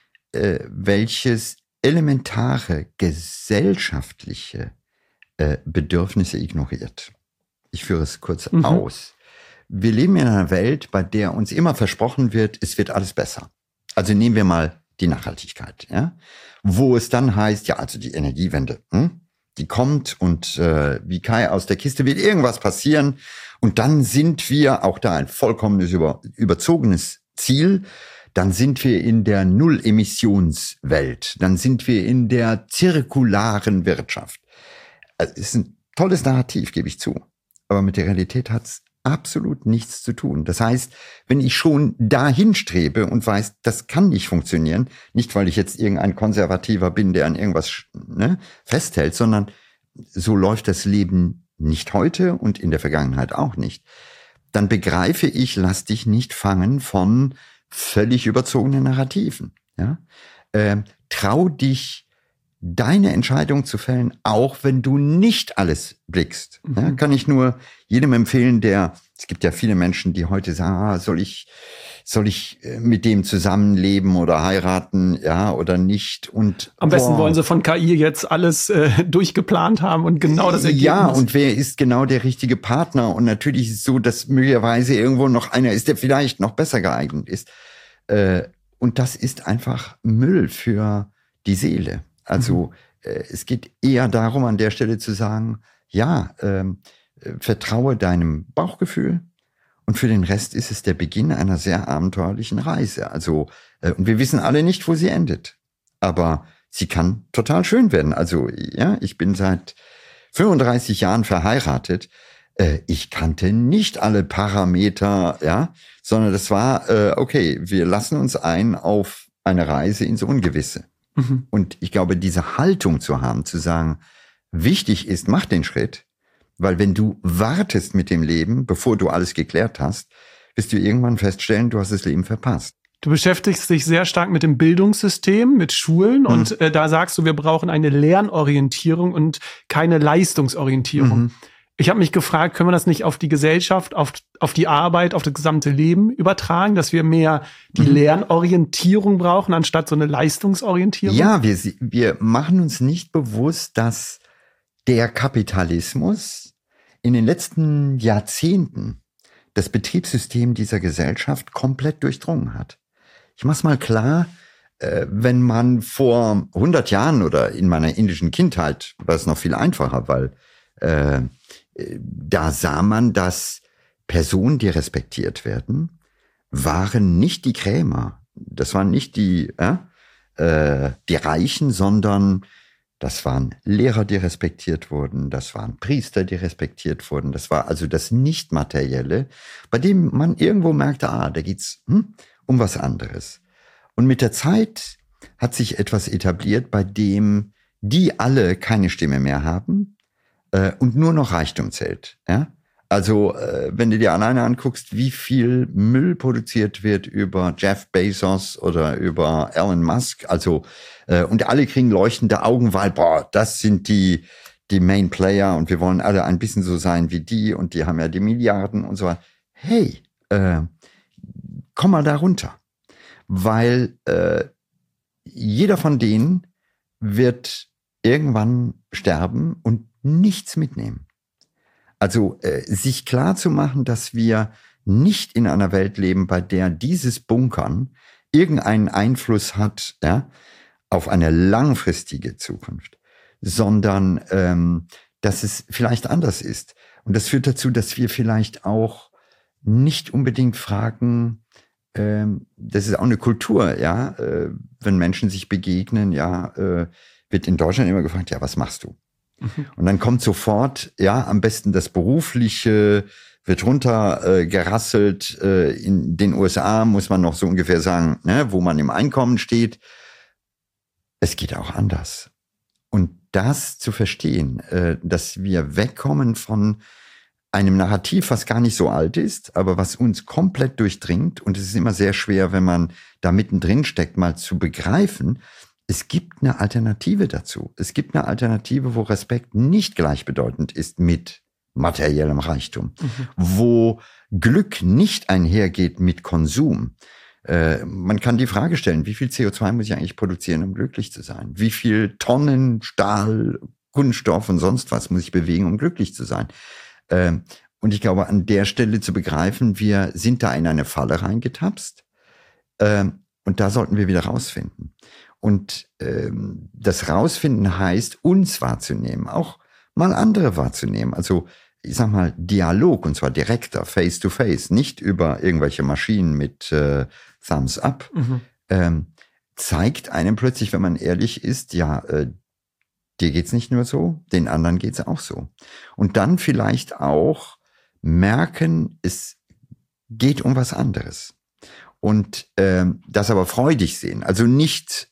welches elementare gesellschaftliche Bedürfnisse ignoriert. Ich führe es kurz aus. Wir leben in einer Welt, bei der uns immer versprochen wird, es wird alles besser. Also nehmen wir mal die Nachhaltigkeit, ja, wo es dann heißt, ja, also die Energiewende, die kommt und wie Kai aus der Kiste wird irgendwas passieren und dann sind wir, auch da ein vollkommenes überzogenes Ziel, dann sind wir in der Null-Emissionswelt, dann sind wir in der zirkularen Wirtschaft. Also, es ist ein tolles Narrativ, gebe ich zu, aber mit der Realität hat's absolut nichts zu tun. Das heißt, wenn ich schon dahin strebe und weiß, das kann nicht funktionieren, nicht weil ich jetzt irgendein Konservativer bin, der an irgendwas festhält, sondern so läuft das Leben nicht heute und in der Vergangenheit auch nicht, dann begreife ich, lass dich nicht fangen von völlig überzogenen Narrativen. Ja? Trau dich, deine Entscheidung zu fällen, auch wenn du nicht alles blickst. Ja, kann ich nur jedem empfehlen, es gibt ja viele Menschen, die heute sagen, soll ich mit dem zusammenleben oder heiraten, ja, oder nicht? Und am besten wollen sie von KI jetzt alles durchgeplant haben und genau das Ergebnis. Ja, und wer ist genau der richtige Partner? Und natürlich ist es so, dass möglicherweise irgendwo noch einer ist, der vielleicht noch besser geeignet ist. Und das ist einfach Müll für die Seele. Also es geht eher darum, an der Stelle zu sagen, ja, vertraue deinem Bauchgefühl und für den Rest ist es der Beginn einer sehr abenteuerlichen Reise. Also und wir wissen alle nicht, wo sie endet, aber sie kann total schön werden. Also ja, ich bin seit 35 Jahren verheiratet. Ich kannte nicht alle Parameter, ja, sondern das war okay, wir lassen uns ein auf eine Reise ins Ungewisse. Und ich glaube, diese Haltung zu haben, zu sagen, wichtig ist, mach den Schritt, weil wenn du wartest mit dem Leben, bevor du alles geklärt hast, wirst du irgendwann feststellen, du hast das Leben verpasst. Du beschäftigst dich sehr stark mit dem Bildungssystem, mit Schulen und da sagst du, wir brauchen eine Lernorientierung und keine Leistungsorientierung. Ich habe mich gefragt, können wir das nicht auf die Gesellschaft, auf die Arbeit, auf das gesamte Leben übertragen, dass wir mehr die Lernorientierung brauchen, anstatt so eine Leistungsorientierung? Ja, wir machen uns nicht bewusst, dass der Kapitalismus in den letzten Jahrzehnten das Betriebssystem dieser Gesellschaft komplett durchdrungen hat. Ich mach's mal klar, wenn man vor 100 Jahren oder in meiner indischen Kindheit war es noch viel einfacher, weil da sah man, dass Personen, die respektiert werden, waren nicht die Krämer. Das waren nicht die Reichen, sondern Das waren Lehrer, die respektiert wurden. Das waren Priester, die respektiert wurden. Das war also das Nicht-Materielle, bei dem man irgendwo merkte, da geht's um was anderes. Und mit der Zeit hat sich etwas etabliert, bei dem die alle keine Stimme mehr haben und nur noch Reichtum zählt. Ja? Also wenn du dir alleine anguckst, wie viel Müll produziert wird über Jeff Bezos oder über Elon Musk, also und alle kriegen leuchtende Augen, weil das sind die Main Player und wir wollen alle ein bisschen so sein wie die und die haben ja die Milliarden und so weiter. Hey, komm mal da runter, weil jeder von denen wird irgendwann sterben und nichts mitnehmen. Also sich klar zu machen, dass wir nicht in einer Welt leben, bei der dieses Bunkern irgendeinen Einfluss hat, ja, auf eine langfristige Zukunft, sondern dass es vielleicht anders ist. Und das führt dazu, dass wir vielleicht auch nicht unbedingt fragen, das ist auch eine Kultur, ja, wenn Menschen sich begegnen, ja, wird in Deutschland immer gefragt, ja, was machst du? Und dann kommt sofort, ja, am besten das Berufliche, wird runtergerasselt. In den USA muss man noch so ungefähr sagen, ne, wo man im Einkommen steht. Es geht auch anders. Und das zu verstehen, dass wir wegkommen von einem Narrativ, was gar nicht so alt ist, aber was uns komplett durchdringt. Und es ist immer sehr schwer, wenn man da mittendrin steckt, mal zu begreifen, es gibt eine Alternative dazu. Es gibt eine Alternative, wo Respekt nicht gleichbedeutend ist mit materiellem Reichtum, wo Glück nicht einhergeht mit Konsum. Man kann die Frage stellen, wie viel CO2 muss ich eigentlich produzieren, um glücklich zu sein? Wie viel Tonnen Stahl, Kunststoff und sonst was muss ich bewegen, um glücklich zu sein? Und ich glaube, an der Stelle zu begreifen, wir sind da in eine Falle reingetapst und da sollten wir wieder rausfinden. Und das Rausfinden heißt, uns wahrzunehmen, auch mal andere wahrzunehmen. Also ich sag mal, Dialog, und zwar direkter, face to face, nicht über irgendwelche Maschinen mit Thumbs up, zeigt einem plötzlich, wenn man ehrlich ist, ja, dir geht's nicht nur so, den anderen geht's auch so. Und dann vielleicht auch merken, es geht um was anderes. Und das aber freudig sehen. Also nicht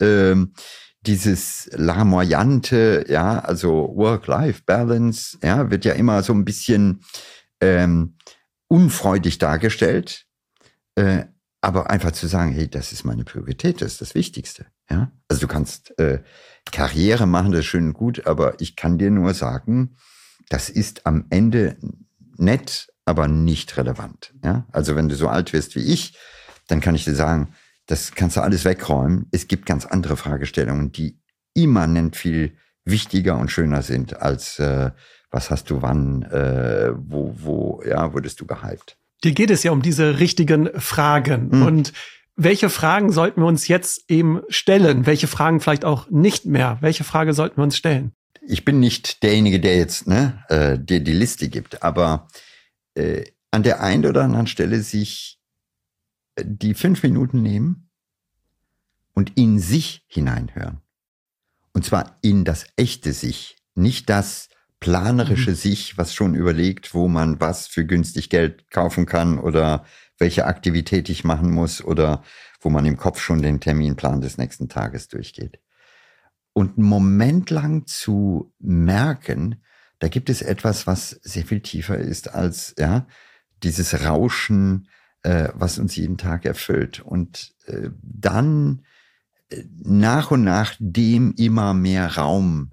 dieses Larmoyante, ja, also Work-Life-Balance, ja, wird ja immer so ein bisschen unfreudig dargestellt. Aber einfach zu sagen, hey, das ist meine Priorität, das ist das Wichtigste. Ja? Also du kannst Karriere machen, das ist schön und gut, aber ich kann dir nur sagen, das ist am Ende nett, aber nicht relevant. Ja? Also wenn du so alt wirst wie ich, dann kann ich dir sagen, das kannst du alles wegräumen. Es gibt ganz andere Fragestellungen, die immanent viel wichtiger und schöner sind als was hast du wann, wo wurdest du gehypt. Dir geht es ja um diese richtigen Fragen. Und welche Fragen sollten wir uns jetzt eben stellen? Welche Fragen vielleicht auch nicht mehr? Welche Frage sollten wir uns stellen? Ich bin nicht derjenige, der jetzt dir die Liste gibt, aber an der einen oder anderen Stelle sich die 5 Minuten nehmen und in sich hineinhören. Und zwar in das echte Sich, nicht das planerische Sich, was schon überlegt, wo man was für günstig Geld kaufen kann oder welche Aktivität ich machen muss oder wo man im Kopf schon den Terminplan des nächsten Tages durchgeht. Und einen Moment lang zu merken, da gibt es etwas, was sehr viel tiefer ist als dieses Rauschen, was uns jeden Tag erfüllt. Und dann nach und nach dem immer mehr Raum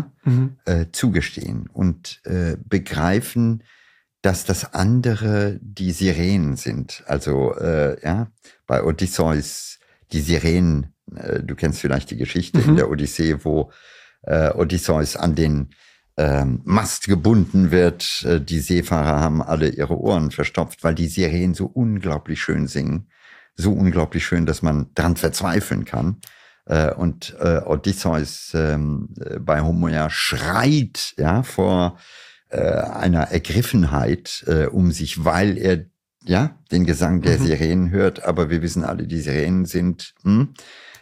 zugestehen und begreifen, dass das andere die Sirenen sind. Also bei Odysseus die Sirenen, du kennst vielleicht die Geschichte in der Odyssee, wo Odysseus an den Mast gebunden wird. Die Seefahrer haben alle ihre Ohren verstopft, weil die Sirenen so unglaublich schön singen. So unglaublich schön, dass man dran verzweifeln kann. Und Odysseus bei Homer schreit vor einer Ergriffenheit um sich, weil er den Gesang der Sirenen hört. Aber wir wissen alle, die Sirenen sind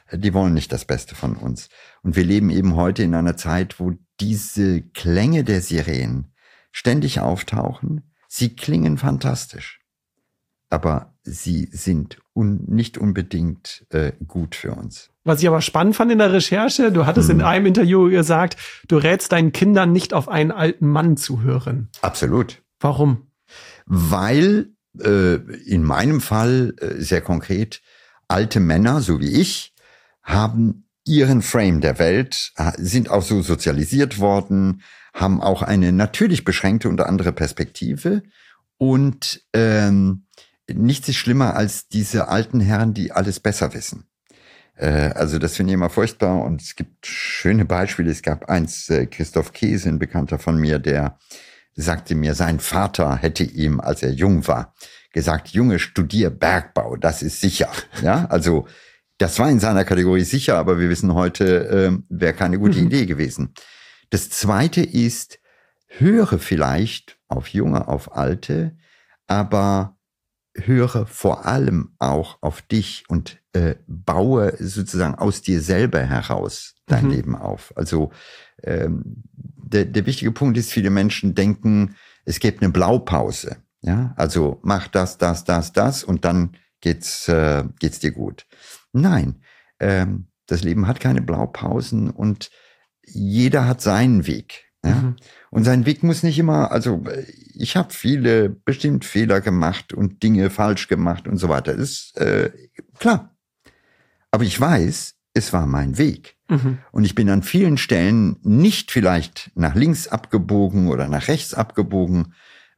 die wollen nicht das Beste von uns. Und wir leben eben heute in einer Zeit, wo diese Klänge der Sirenen ständig auftauchen. Sie klingen fantastisch, aber sie sind nicht unbedingt gut für uns. Was ich aber spannend fand in der Recherche, du hattest in einem Interview gesagt, du rätst deinen Kindern nicht auf einen alten Mann zu hören. Absolut. Warum? Weil in meinem Fall sehr konkret, alte Männer, so wie ich, haben ihren Frame der Welt, sind auch so sozialisiert worden, haben auch eine natürlich beschränkte und andere Perspektive. Und nichts ist schlimmer als diese alten Herren, die alles besser wissen. Also das finde ich immer furchtbar. Und es gibt schöne Beispiele. Es gab eins, Christoph Käse, ein Bekannter von mir, der sagte mir, sein Vater hätte ihm, als er jung war, gesagt, Junge, studier Bergbau, das ist sicher. Ja, also das war in seiner Kategorie sicher, aber wir wissen heute, wäre keine gute Idee gewesen. Das Zweite ist, höre vielleicht auf Junge, auf Alte, aber höre vor allem auch auf dich und baue sozusagen aus dir selber heraus dein Leben auf. Also der wichtige Punkt ist, viele Menschen denken, es gibt eine Blaupause. Ja, also mach das und dann geht's dir gut. Nein, das Leben hat keine Blaupausen und jeder hat seinen Weg. Ja? Und sein Weg muss nicht immer, also ich habe viele bestimmt Fehler gemacht und Dinge falsch gemacht und so weiter. Das ist klar. Aber ich weiß, es war mein Weg. Und ich bin an vielen Stellen nicht vielleicht nach links abgebogen oder nach rechts abgebogen,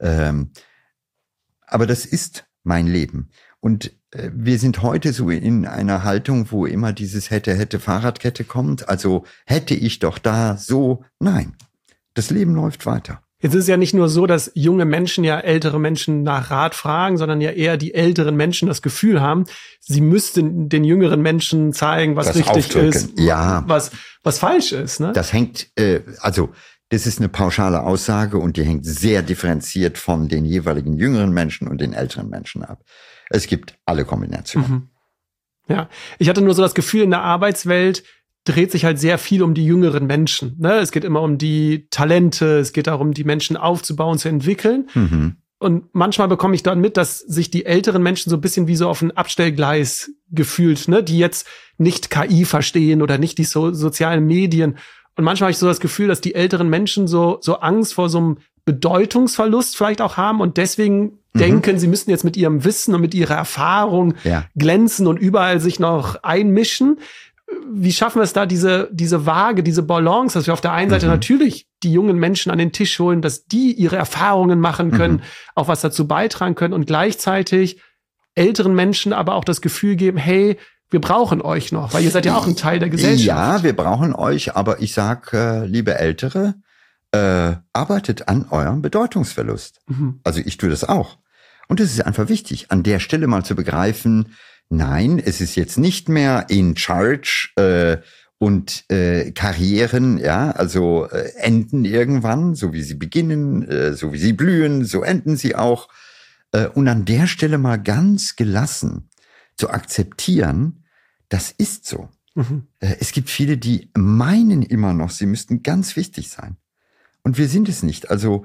aber das ist mein Leben. Und wir sind heute so in einer Haltung, wo immer dieses hätte Fahrradkette kommt. Also hätte ich doch da so. Nein, das Leben läuft weiter. Jetzt ist es ja nicht nur so, dass junge Menschen ja ältere Menschen nach Rat fragen, sondern ja eher die älteren Menschen das Gefühl haben, sie müssten den jüngeren Menschen zeigen, was richtig ist, ja, was falsch ist. Ne? Das hängt, das ist eine pauschale Aussage und die hängt sehr differenziert von den jeweiligen jüngeren Menschen und den älteren Menschen ab. Es gibt alle Kombinationen. Ja, ich hatte nur so das Gefühl, in der Arbeitswelt dreht sich halt sehr viel um die jüngeren Menschen. Ne? Es geht immer um die Talente, es geht darum, die Menschen aufzubauen, zu entwickeln. Und manchmal bekomme ich dann mit, dass sich die älteren Menschen so ein bisschen wie so auf ein Abstellgleis gefühlt, ne? Die jetzt nicht KI verstehen oder nicht die sozialen Medien. Und manchmal habe ich so das Gefühl, dass die älteren Menschen so Angst vor so einem Bedeutungsverlust vielleicht auch haben und deswegen denken, sie müssten jetzt mit ihrem Wissen und mit ihrer Erfahrung glänzen und überall sich noch einmischen. Wie schaffen wir es da, diese Waage, diese Balance, dass wir auf der einen Seite natürlich die jungen Menschen an den Tisch holen, dass die ihre Erfahrungen machen können, auch was dazu beitragen können und gleichzeitig älteren Menschen aber auch das Gefühl geben, hey, wir brauchen euch noch, weil ihr seid ja auch ein Teil der Gesellschaft. Ja, wir brauchen euch, aber ich sag, liebe Ältere, arbeitet an eurem Bedeutungsverlust. Also ich tue das auch. Und es ist einfach wichtig, an der Stelle mal zu begreifen, nein, es ist jetzt nicht mehr in charge und Karrieren, ja, also enden irgendwann, so wie sie beginnen, so wie sie blühen, so enden sie auch. Und an der Stelle mal ganz gelassen zu akzeptieren, das ist so. Es gibt viele, die meinen immer noch, sie müssten ganz wichtig sein. Und wir sind es nicht. Also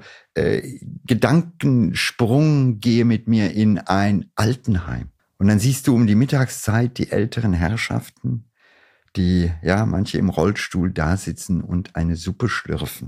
Gedankensprung, gehe mit mir in ein Altenheim. Und dann siehst du um die Mittagszeit die älteren Herrschaften, die, ja, manche im Rollstuhl da sitzen und eine Suppe schlürfen.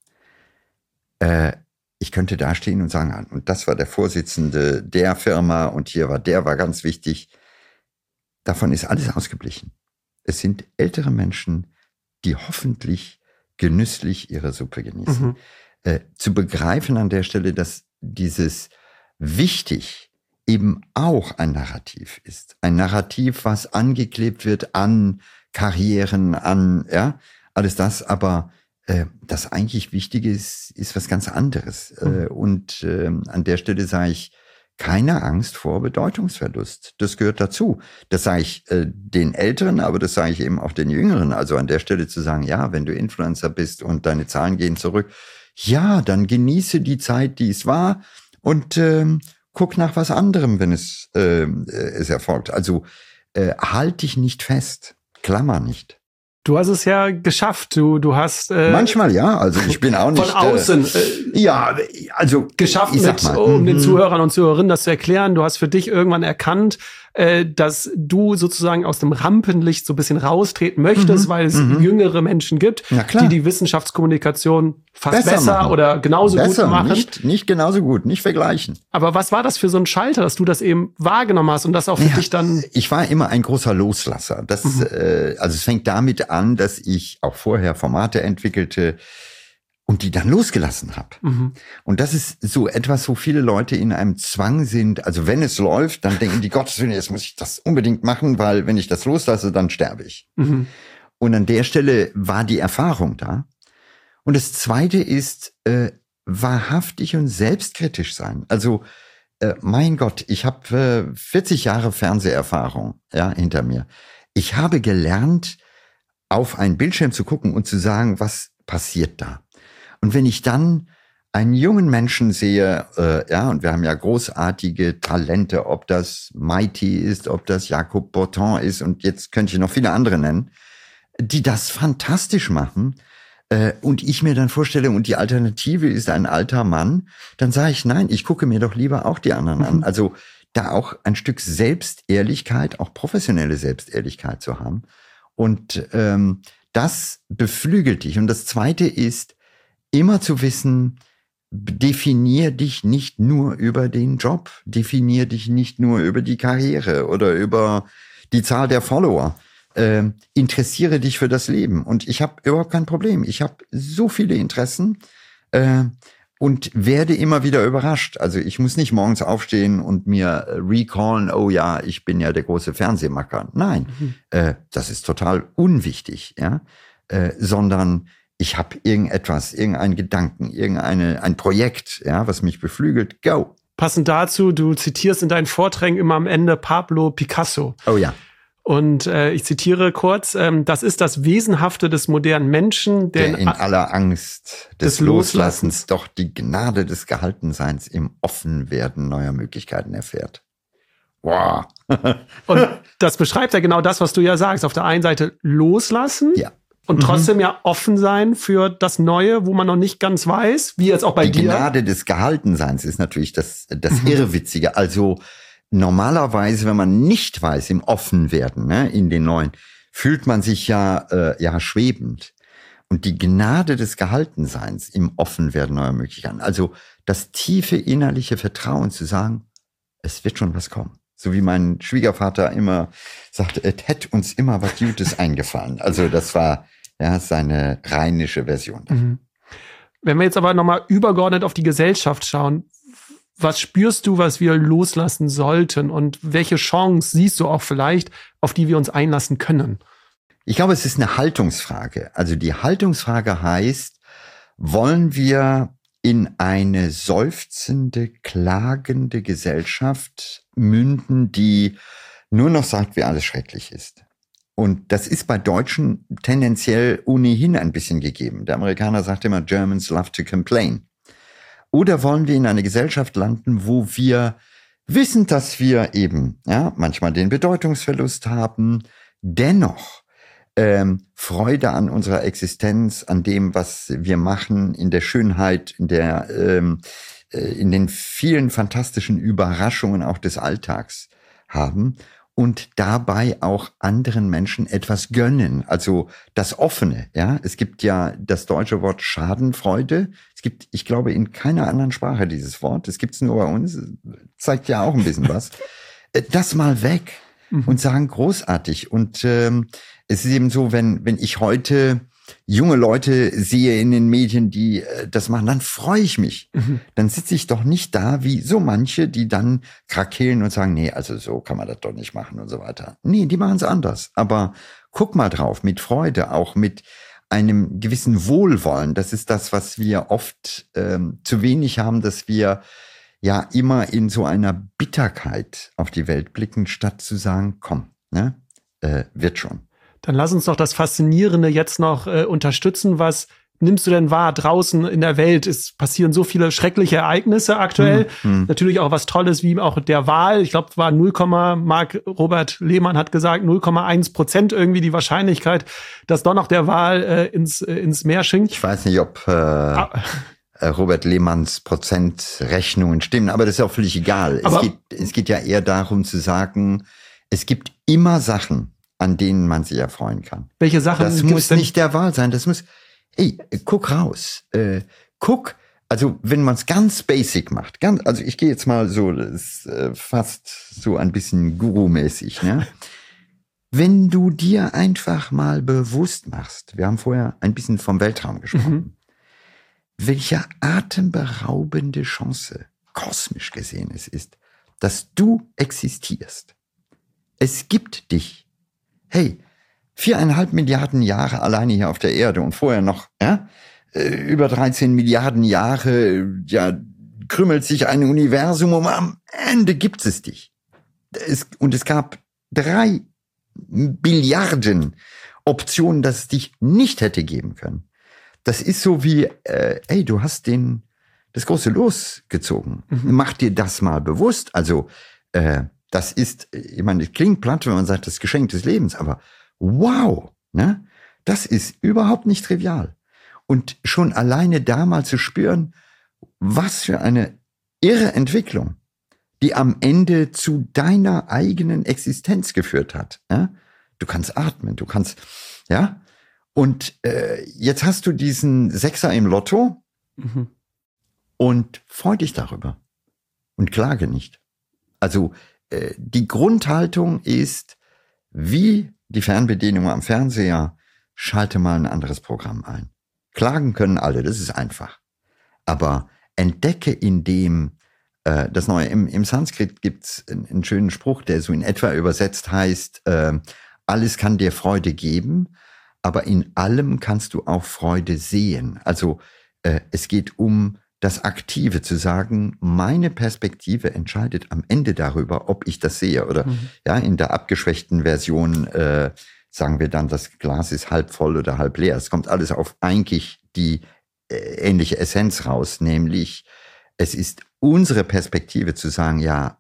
Ich könnte da stehen und sagen, und das war der Vorsitzende der Firma und hier war ganz wichtig. Davon ist alles ausgeblichen. Es sind ältere Menschen, die hoffentlich genüsslich ihre Suppe genießen. Zu begreifen an der Stelle, dass dieses wichtig eben auch ein Narrativ ist. Ein Narrativ, was angeklebt wird an Karrieren, an, ja, alles das, aber das eigentlich Wichtige ist was ganz anderes. Und an der Stelle sage ich, keine Angst vor Bedeutungsverlust. Das gehört dazu. Das sage ich den Älteren, aber das sage ich eben auch den Jüngeren. Also an der Stelle zu sagen, ja, wenn du Influencer bist und deine Zahlen gehen zurück, ja, dann genieße die Zeit, die es war und guck nach was anderem, wenn es erfolgt. Also halt dich nicht fest. klammer nicht. Du hast es ja geschafft. Du hast manchmal ja, also ich bin auch nicht von außen ja, also geschafft, um den Zuhörern und Zuhörerinnen das zu erklären. Du hast für dich irgendwann erkannt, dass du sozusagen aus dem Rampenlicht so ein bisschen raustreten möchtest, weil es jüngere Menschen gibt, die Wissenschaftskommunikation fast besser oder genauso gut machen. Nicht genauso gut, nicht vergleichen. Aber was war das für so ein Schalter, dass du das eben wahrgenommen hast und das auch für dich dann... Ich war immer ein großer Loslasser. Also es fängt damit an, dass ich auch vorher Formate entwickelte und die dann losgelassen habe. Und das ist so etwas, wo viele Leute in einem Zwang sind. Also wenn es läuft, dann denken die, Gottes Willen, jetzt muss ich das unbedingt machen, weil wenn ich das loslasse, dann sterbe ich. Und an der Stelle war die Erfahrung da. Und das Zweite ist wahrhaftig und selbstkritisch sein. Also mein Gott, ich habe 40 Jahre Fernseherfahrung hinter mir. Ich habe gelernt, auf einen Bildschirm zu gucken und zu sagen, was passiert da. Und wenn ich dann einen jungen Menschen sehe, und wir haben ja großartige Talente, ob das Mighty ist, ob das Jakob Botton ist und jetzt könnte ich noch viele andere nennen, die das fantastisch machen und ich mir dann vorstelle, und die Alternative ist ein alter Mann, dann sage ich, nein, ich gucke mir doch lieber auch die anderen an. Also da auch ein Stück Selbstehrlichkeit, auch professionelle Selbstehrlichkeit zu haben. Und das beflügelt dich. Und das Zweite ist, immer zu wissen, definier dich nicht nur über den Job, definier dich nicht nur über die Karriere oder über die Zahl der Follower. Interessiere dich für das Leben. Und ich habe überhaupt kein Problem. Ich habe so viele Interessen und werde immer wieder überrascht. Also ich muss nicht morgens aufstehen und mir recallen, oh ja, ich bin ja der große Fernsehmacher. Nein, das ist total unwichtig, sondern ich habe irgendeinen Gedanken, ein Projekt, was mich beflügelt. Go. Passend dazu, du zitierst in deinen Vorträgen immer am Ende Pablo Picasso. Oh ja. Und ich zitiere kurz, das ist das Wesenhafte des modernen Menschen, der in aller Angst des Loslassens doch die Gnade des Gehaltenseins im Offenwerden neuer Möglichkeiten erfährt. Wow. Und das beschreibt ja genau das, was du ja sagst. Auf der einen Seite loslassen. Ja. Und trotzdem ja offen sein für das Neue, wo man noch nicht ganz weiß, wie jetzt auch bei dir. Die Gnade des Gehaltenseins ist natürlich das Irrwitzige. Also normalerweise, wenn man nicht weiß, im Offenwerden, in den Neuen, fühlt man sich ja schwebend. Und die Gnade des Gehaltenseins im Offenwerden neuer Möglichkeiten, also das tiefe innerliche Vertrauen zu sagen, es wird schon was kommen. So wie mein Schwiegervater immer sagte, es hätte uns immer was Gutes eingefallen. Also das war seine rheinische Version. Wenn wir jetzt aber nochmal übergeordnet auf die Gesellschaft schauen, was spürst du, was wir loslassen sollten und welche Chance siehst du auch vielleicht, auf die wir uns einlassen können? Ich glaube, es ist eine Haltungsfrage. Also die Haltungsfrage heißt, wollen wir in eine seufzende, klagende Gesellschaft münden, die nur noch sagt, wie alles schrecklich ist? Und das ist bei Deutschen tendenziell ohnehin ein bisschen gegeben. Der Amerikaner sagt immer, Germans love to complain. Oder wollen wir in eine Gesellschaft landen, wo wir wissen, dass wir eben manchmal den Bedeutungsverlust haben, dennoch Freude an unserer Existenz, an dem, was wir machen, in der Schönheit, in den vielen fantastischen Überraschungen auch des Alltags haben und dabei auch anderen Menschen etwas gönnen. Also das Offene, Es gibt ja das deutsche Wort Schadenfreude. Es gibt, ich glaube, in keiner anderen Sprache dieses Wort. Es gibt es nur bei uns. Zeigt ja auch ein bisschen was. Das mal weg und sagen großartig. Und es ist eben so, wenn ich heute junge Leute sehe in den Medien, die das machen, dann freue ich mich. Dann sitze ich doch nicht da wie so manche, die dann krakeelen und sagen, nee, also so kann man das doch nicht machen und so weiter. Nee, die machen es anders. Aber guck mal drauf, mit Freude, auch mit einem gewissen Wohlwollen. Das ist das, was wir oft zu wenig haben, dass wir ja immer in so einer Bitterkeit auf die Welt blicken, statt zu sagen, komm, wird schon. Dann lass uns doch das Faszinierende jetzt noch unterstützen, was nimmst du denn wahr draußen in der Welt? Es passieren so viele schreckliche Ereignisse aktuell. Natürlich auch was Tolles wie auch der Wahl. Ich glaube, es war Robert Lehmann hat gesagt, 0,1% irgendwie die Wahrscheinlichkeit, dass doch noch der Wahl ins Meer schinkt. Ich weiß nicht, ob Robert Lehmanns Prozentrechnungen stimmen, aber das ist auch völlig egal. Es geht ja eher darum zu sagen, es gibt immer Sachen, an denen man sich erfreuen kann. Welche Sachen? Das muss nicht der Wahl sein, das muss, guck raus, also wenn man es ganz basic macht, also ich gehe jetzt mal so, das ist fast so ein bisschen Guru-mäßig, ne? Wenn du dir einfach mal bewusst machst, wir haben vorher ein bisschen vom Weltraum gesprochen, welche atemberaubende Chance, kosmisch gesehen es ist, dass du existierst. Es gibt dich. Hey, 4,5 Milliarden Jahre alleine hier auf der Erde und vorher noch, über 13 Milliarden Jahre, krümmelt sich ein Universum und am Ende gibt es dich. Und es gab 3 Billiarden Optionen, dass es dich nicht hätte geben können. Das ist so wie, du hast das große Los gezogen. Mach dir das mal bewusst. Also, das ist, ich meine, es klingt platt, wenn man sagt, das Geschenk des Lebens, aber wow, ne? Das ist überhaupt nicht trivial. Und schon alleine da mal zu spüren, was für eine irre Entwicklung, die am Ende zu deiner eigenen Existenz geführt hat. Ja? Du kannst atmen, du kannst, und jetzt hast du diesen Sechser im Lotto und freu dich darüber und klage nicht. Also die Grundhaltung ist, wie die Fernbedienung am Fernseher, schalte mal ein anderes Programm ein. Klagen können alle, das ist einfach. Aber entdecke in dem das Neue. Im Sanskrit gibt's einen schönen Spruch, der so in etwa übersetzt heißt, alles kann dir Freude geben, aber in allem kannst du auch Freude sehen. Also es geht um das Aktive, zu sagen, meine Perspektive entscheidet am Ende darüber, ob ich das sehe. Oder in der abgeschwächten Version sagen wir dann, das Glas ist halb voll oder halb leer. Es kommt alles auf eigentlich die ähnliche Essenz raus, nämlich es ist unsere Perspektive zu sagen,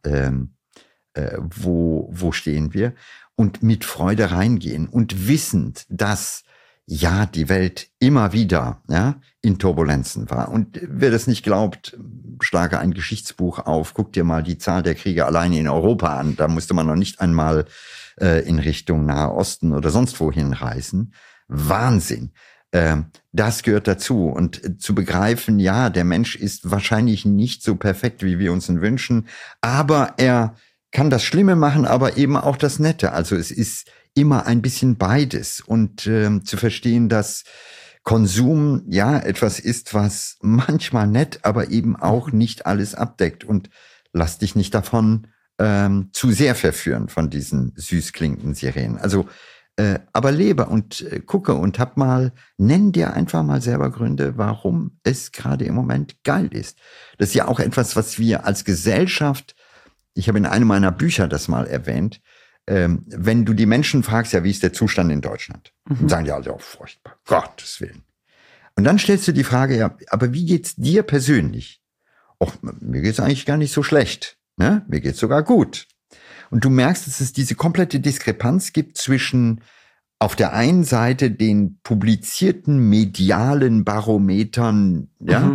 wo stehen wir? Und mit Freude reingehen und wissend, dass die Welt immer wieder in Turbulenzen war. Und wer das nicht glaubt, schlage ein Geschichtsbuch auf, guck dir mal die Zahl der Kriege alleine in Europa an. Da musste man noch nicht einmal in Richtung Nahe Osten oder sonst wohin reisen. Wahnsinn. Das gehört dazu. Und zu begreifen, der Mensch ist wahrscheinlich nicht so perfekt, wie wir uns ihn wünschen, aber er kann das Schlimme machen, aber eben auch das Nette. Also es ist immer ein bisschen beides und zu verstehen, dass Konsum etwas ist, was manchmal nett, aber eben auch nicht alles abdeckt, und lass dich nicht davon zu sehr verführen von diesen süß klingenden Sirenen. Also aber lebe und gucke und nenn dir einfach mal selber Gründe, warum es gerade im Moment geil ist. Das ist ja auch etwas, was wir als Gesellschaft, ich habe in einem meiner Bücher das mal erwähnt, wenn du die Menschen fragst, wie ist der Zustand in Deutschland? Dann sagen die alle, furchtbar, Gottes Willen. Und dann stellst du die Frage, aber wie geht's dir persönlich? Mir geht's eigentlich gar nicht so schlecht, ne? Mir geht's sogar gut. Und du merkst, dass es diese komplette Diskrepanz gibt zwischen auf der einen Seite den publizierten medialen Barometern,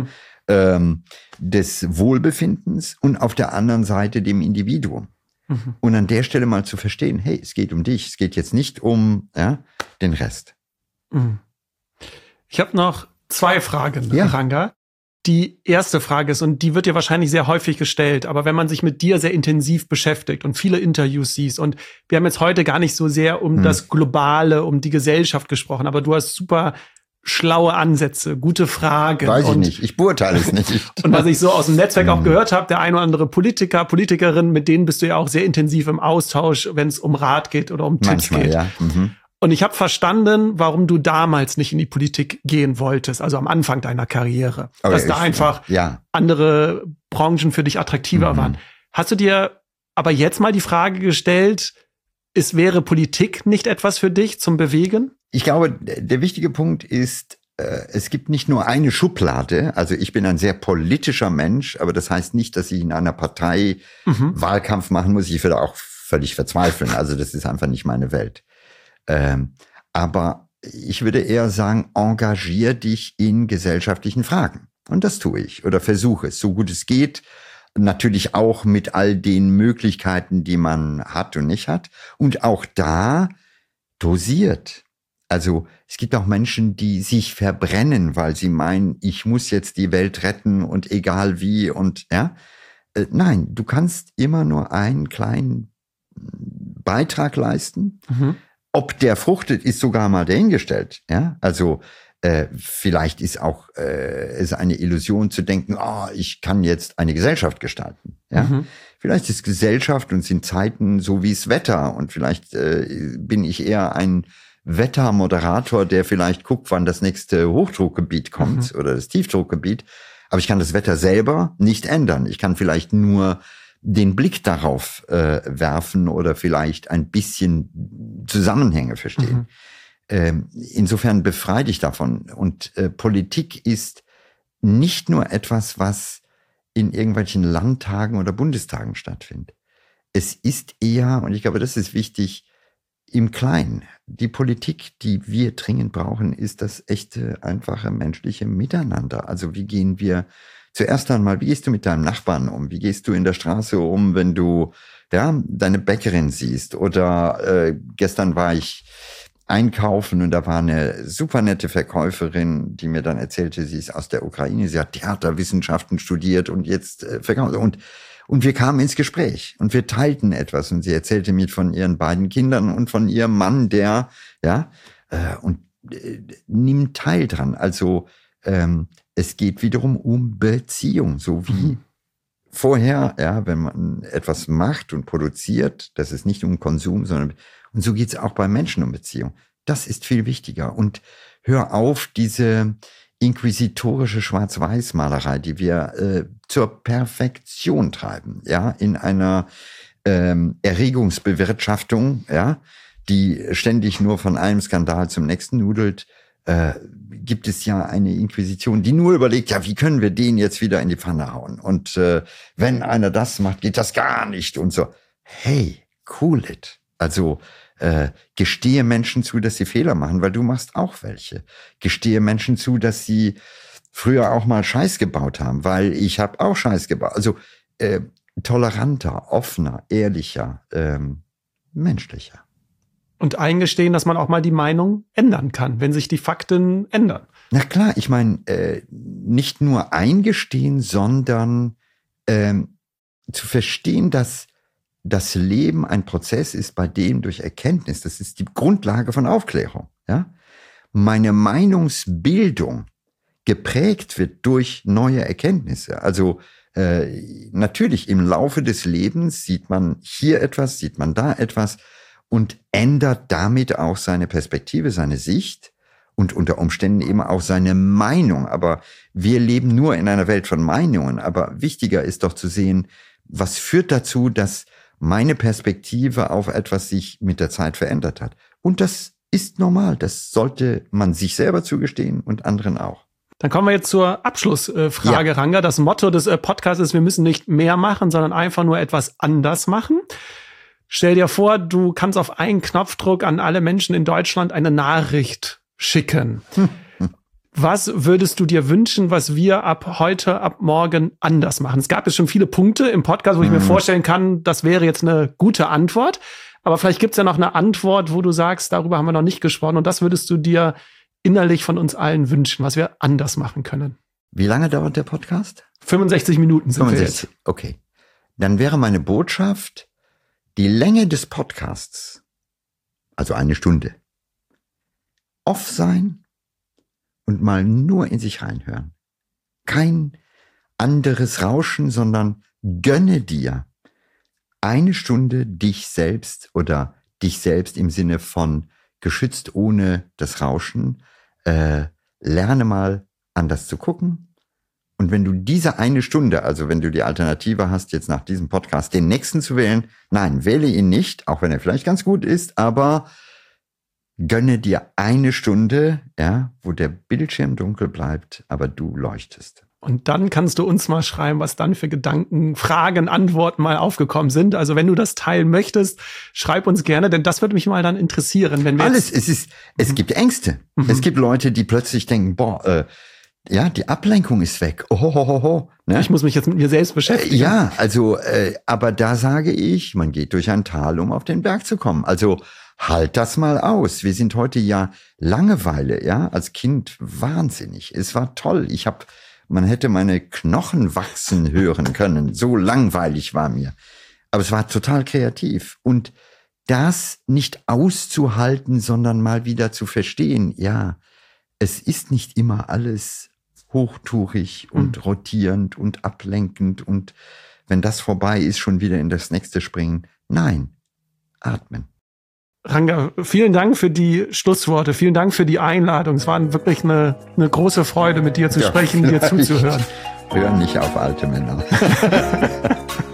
des Wohlbefindens und auf der anderen Seite dem Individuum. Und an der Stelle mal zu verstehen, hey, es geht um dich, es geht jetzt nicht um den Rest. Ich habe noch 2 Fragen, Ranga. Die erste Frage ist, und die wird dir wahrscheinlich sehr häufig gestellt, aber wenn man sich mit dir sehr intensiv beschäftigt und viele Interviews siehst, und wir haben jetzt heute gar nicht so sehr um das Globale, um die Gesellschaft gesprochen, aber du hast super schlaue Ansätze, gute Fragen. Weiß ich nicht, ich beurteile es nicht. Und was ich so aus dem Netzwerk auch gehört habe, der ein oder andere Politiker, Politikerin, mit denen bist du ja auch sehr intensiv im Austausch, wenn es um Rat geht oder um Tipps geht. Und ich habe verstanden, warum du damals nicht in die Politik gehen wolltest, also am Anfang deiner Karriere. Dass da einfach andere Branchen für dich attraktiver waren. Hast du dir aber jetzt mal die Frage gestellt, wäre Politik nicht etwas für dich zum Bewegen? Ich glaube, der wichtige Punkt ist, es gibt nicht nur eine Schublade, also ich bin ein sehr politischer Mensch, aber das heißt nicht, dass ich in einer Partei Wahlkampf machen muss. Ich würde auch völlig verzweifeln, also das ist einfach nicht meine Welt. Aber ich würde eher sagen, engagier dich in gesellschaftlichen Fragen. Und das tue ich oder versuche es, so gut es geht. Natürlich auch mit all den Möglichkeiten, die man hat und nicht hat. Und auch da dosiert. Also es gibt auch Menschen, die sich verbrennen, weil sie meinen, ich muss jetzt die Welt retten und egal wie und ja. Nein, du kannst immer nur einen kleinen Beitrag leisten. Ob der fruchtet, ist sogar mal dahingestellt. Ja, also vielleicht ist auch es eine Illusion zu denken, ich kann jetzt eine Gesellschaft gestalten. Ja, vielleicht ist Gesellschaft und sind Zeiten so wie das Wetter und vielleicht bin ich eher ein Wettermoderator, der vielleicht guckt, wann das nächste Hochdruckgebiet kommt oder das Tiefdruckgebiet. Aber ich kann das Wetter selber nicht ändern. Ich kann vielleicht nur den Blick darauf werfen oder vielleicht ein bisschen Zusammenhänge verstehen. Insofern befreie dich davon. Und Politik ist nicht nur etwas, was in irgendwelchen Landtagen oder Bundestagen stattfindet. Es ist eher, und ich glaube, das ist wichtig, im Kleinen. Die Politik, die wir dringend brauchen, ist das echte, einfache menschliche Miteinander. Also wie gehen wir zuerst einmal, wie gehst du mit deinem Nachbarn um? Wie gehst du in der Straße um, wenn du deine Bäckerin siehst? Oder gestern war ich einkaufen und da war eine super nette Verkäuferin, die mir dann erzählte, sie ist aus der Ukraine, sie hat Theaterwissenschaften studiert und jetzt verkauft. Und wir kamen ins Gespräch und wir teilten etwas und sie erzählte mir von ihren beiden Kindern und von ihrem Mann, der, nimmt teil dran. Also es geht wiederum um Beziehung, so wie vorher, wenn man etwas macht und produziert, das ist nicht um Konsum, sondern und so geht's auch bei Menschen um Beziehung. Das ist viel wichtiger. Und hör auf, diese inquisitorische Schwarz-Weiß-Malerei, die wir zur Perfektion treiben, in einer Erregungsbewirtschaftung, die ständig nur von einem Skandal zum nächsten nudelt, gibt es ja eine Inquisition, die nur überlegt, wie können wir den jetzt wieder in die Pfanne hauen? Und wenn einer das macht, geht das gar nicht und so. Hey, cool it. Also gestehe Menschen zu, dass sie Fehler machen, weil du machst auch welche. Gestehe Menschen zu, dass sie früher auch mal Scheiß gebaut haben, weil ich habe auch Scheiß gebaut. Also toleranter, offener, ehrlicher, menschlicher. Und eingestehen, dass man auch mal die Meinung ändern kann, wenn sich die Fakten ändern. Na klar, ich meine, nicht nur eingestehen, sondern zu verstehen, dass das Leben ein Prozess ist, bei dem durch Erkenntnis, das ist die Grundlage von Aufklärung, meine Meinungsbildung geprägt wird durch neue Erkenntnisse. Also natürlich im Laufe des Lebens sieht man hier etwas, sieht man da etwas und ändert damit auch seine Perspektive, seine Sicht und unter Umständen eben auch seine Meinung. Aber wir leben nur in einer Welt von Meinungen. Aber wichtiger ist doch zu sehen, was führt dazu, dass meine Perspektive auf etwas sich mit der Zeit verändert hat. Und das ist normal. Das sollte man sich selber zugestehen und anderen auch. Dann kommen wir jetzt zur Abschlussfrage, Ranga. Das Motto des Podcasts ist, wir müssen nicht mehr machen, sondern einfach nur etwas anders machen. Stell dir vor, du kannst auf einen Knopfdruck an alle Menschen in Deutschland eine Nachricht schicken. Was würdest du dir wünschen, was wir ab heute, ab morgen anders machen? Es gab jetzt schon viele Punkte im Podcast, wo ich mir vorstellen kann, das wäre jetzt eine gute Antwort. Aber vielleicht gibt's ja noch eine Antwort, wo du sagst, darüber haben wir noch nicht gesprochen. Und das würdest du dir innerlich von uns allen wünschen, was wir anders machen können. Wie lange dauert der Podcast? 65 Minuten sind 65, okay. Dann wäre meine Botschaft, die Länge des Podcasts, also 1 Stunde, off sein, und mal nur in sich reinhören. Kein anderes Rauschen, sondern gönne dir 1 Stunde dich selbst oder dich selbst im Sinne von geschützt ohne das Rauschen. Lerne mal anders zu gucken. Und wenn du diese 1 Stunde, also wenn du die Alternative hast, jetzt nach diesem Podcast den nächsten zu wählen, nein, wähle ihn nicht, auch wenn er vielleicht ganz gut ist, aber Gönne dir eine Stunde, ja, wo der Bildschirm dunkel bleibt, aber du leuchtest. Und dann kannst du uns mal schreiben, was dann für Gedanken, Fragen, Antworten mal aufgekommen sind. Also wenn du das teilen möchtest, schreib uns gerne, denn das würde mich mal dann interessieren. Wenn wir es gibt Ängste. Es gibt Leute, die plötzlich denken, die Ablenkung ist weg. Ne? Ich muss mich jetzt mit mir selbst beschäftigen. Aber da sage ich, man geht durch ein Tal, um auf den Berg zu kommen. Also halt das mal aus. Wir sind heute ja Langeweile, ja, als Kind wahnsinnig. Es war toll. Man hätte meine Knochen wachsen hören können. So langweilig war mir. Aber es war total kreativ. Und das nicht auszuhalten, sondern mal wieder zu verstehen, ja, es ist nicht immer alles hochtourig und rotierend und ablenkend. Und wenn das vorbei ist, schon wieder in das nächste springen. Nein, atmen. Ranga, vielen Dank für die Schlussworte, vielen Dank für die Einladung. Es war wirklich eine große Freude, mit dir zu sprechen, dir zuzuhören. Hör nicht auf alte Männer.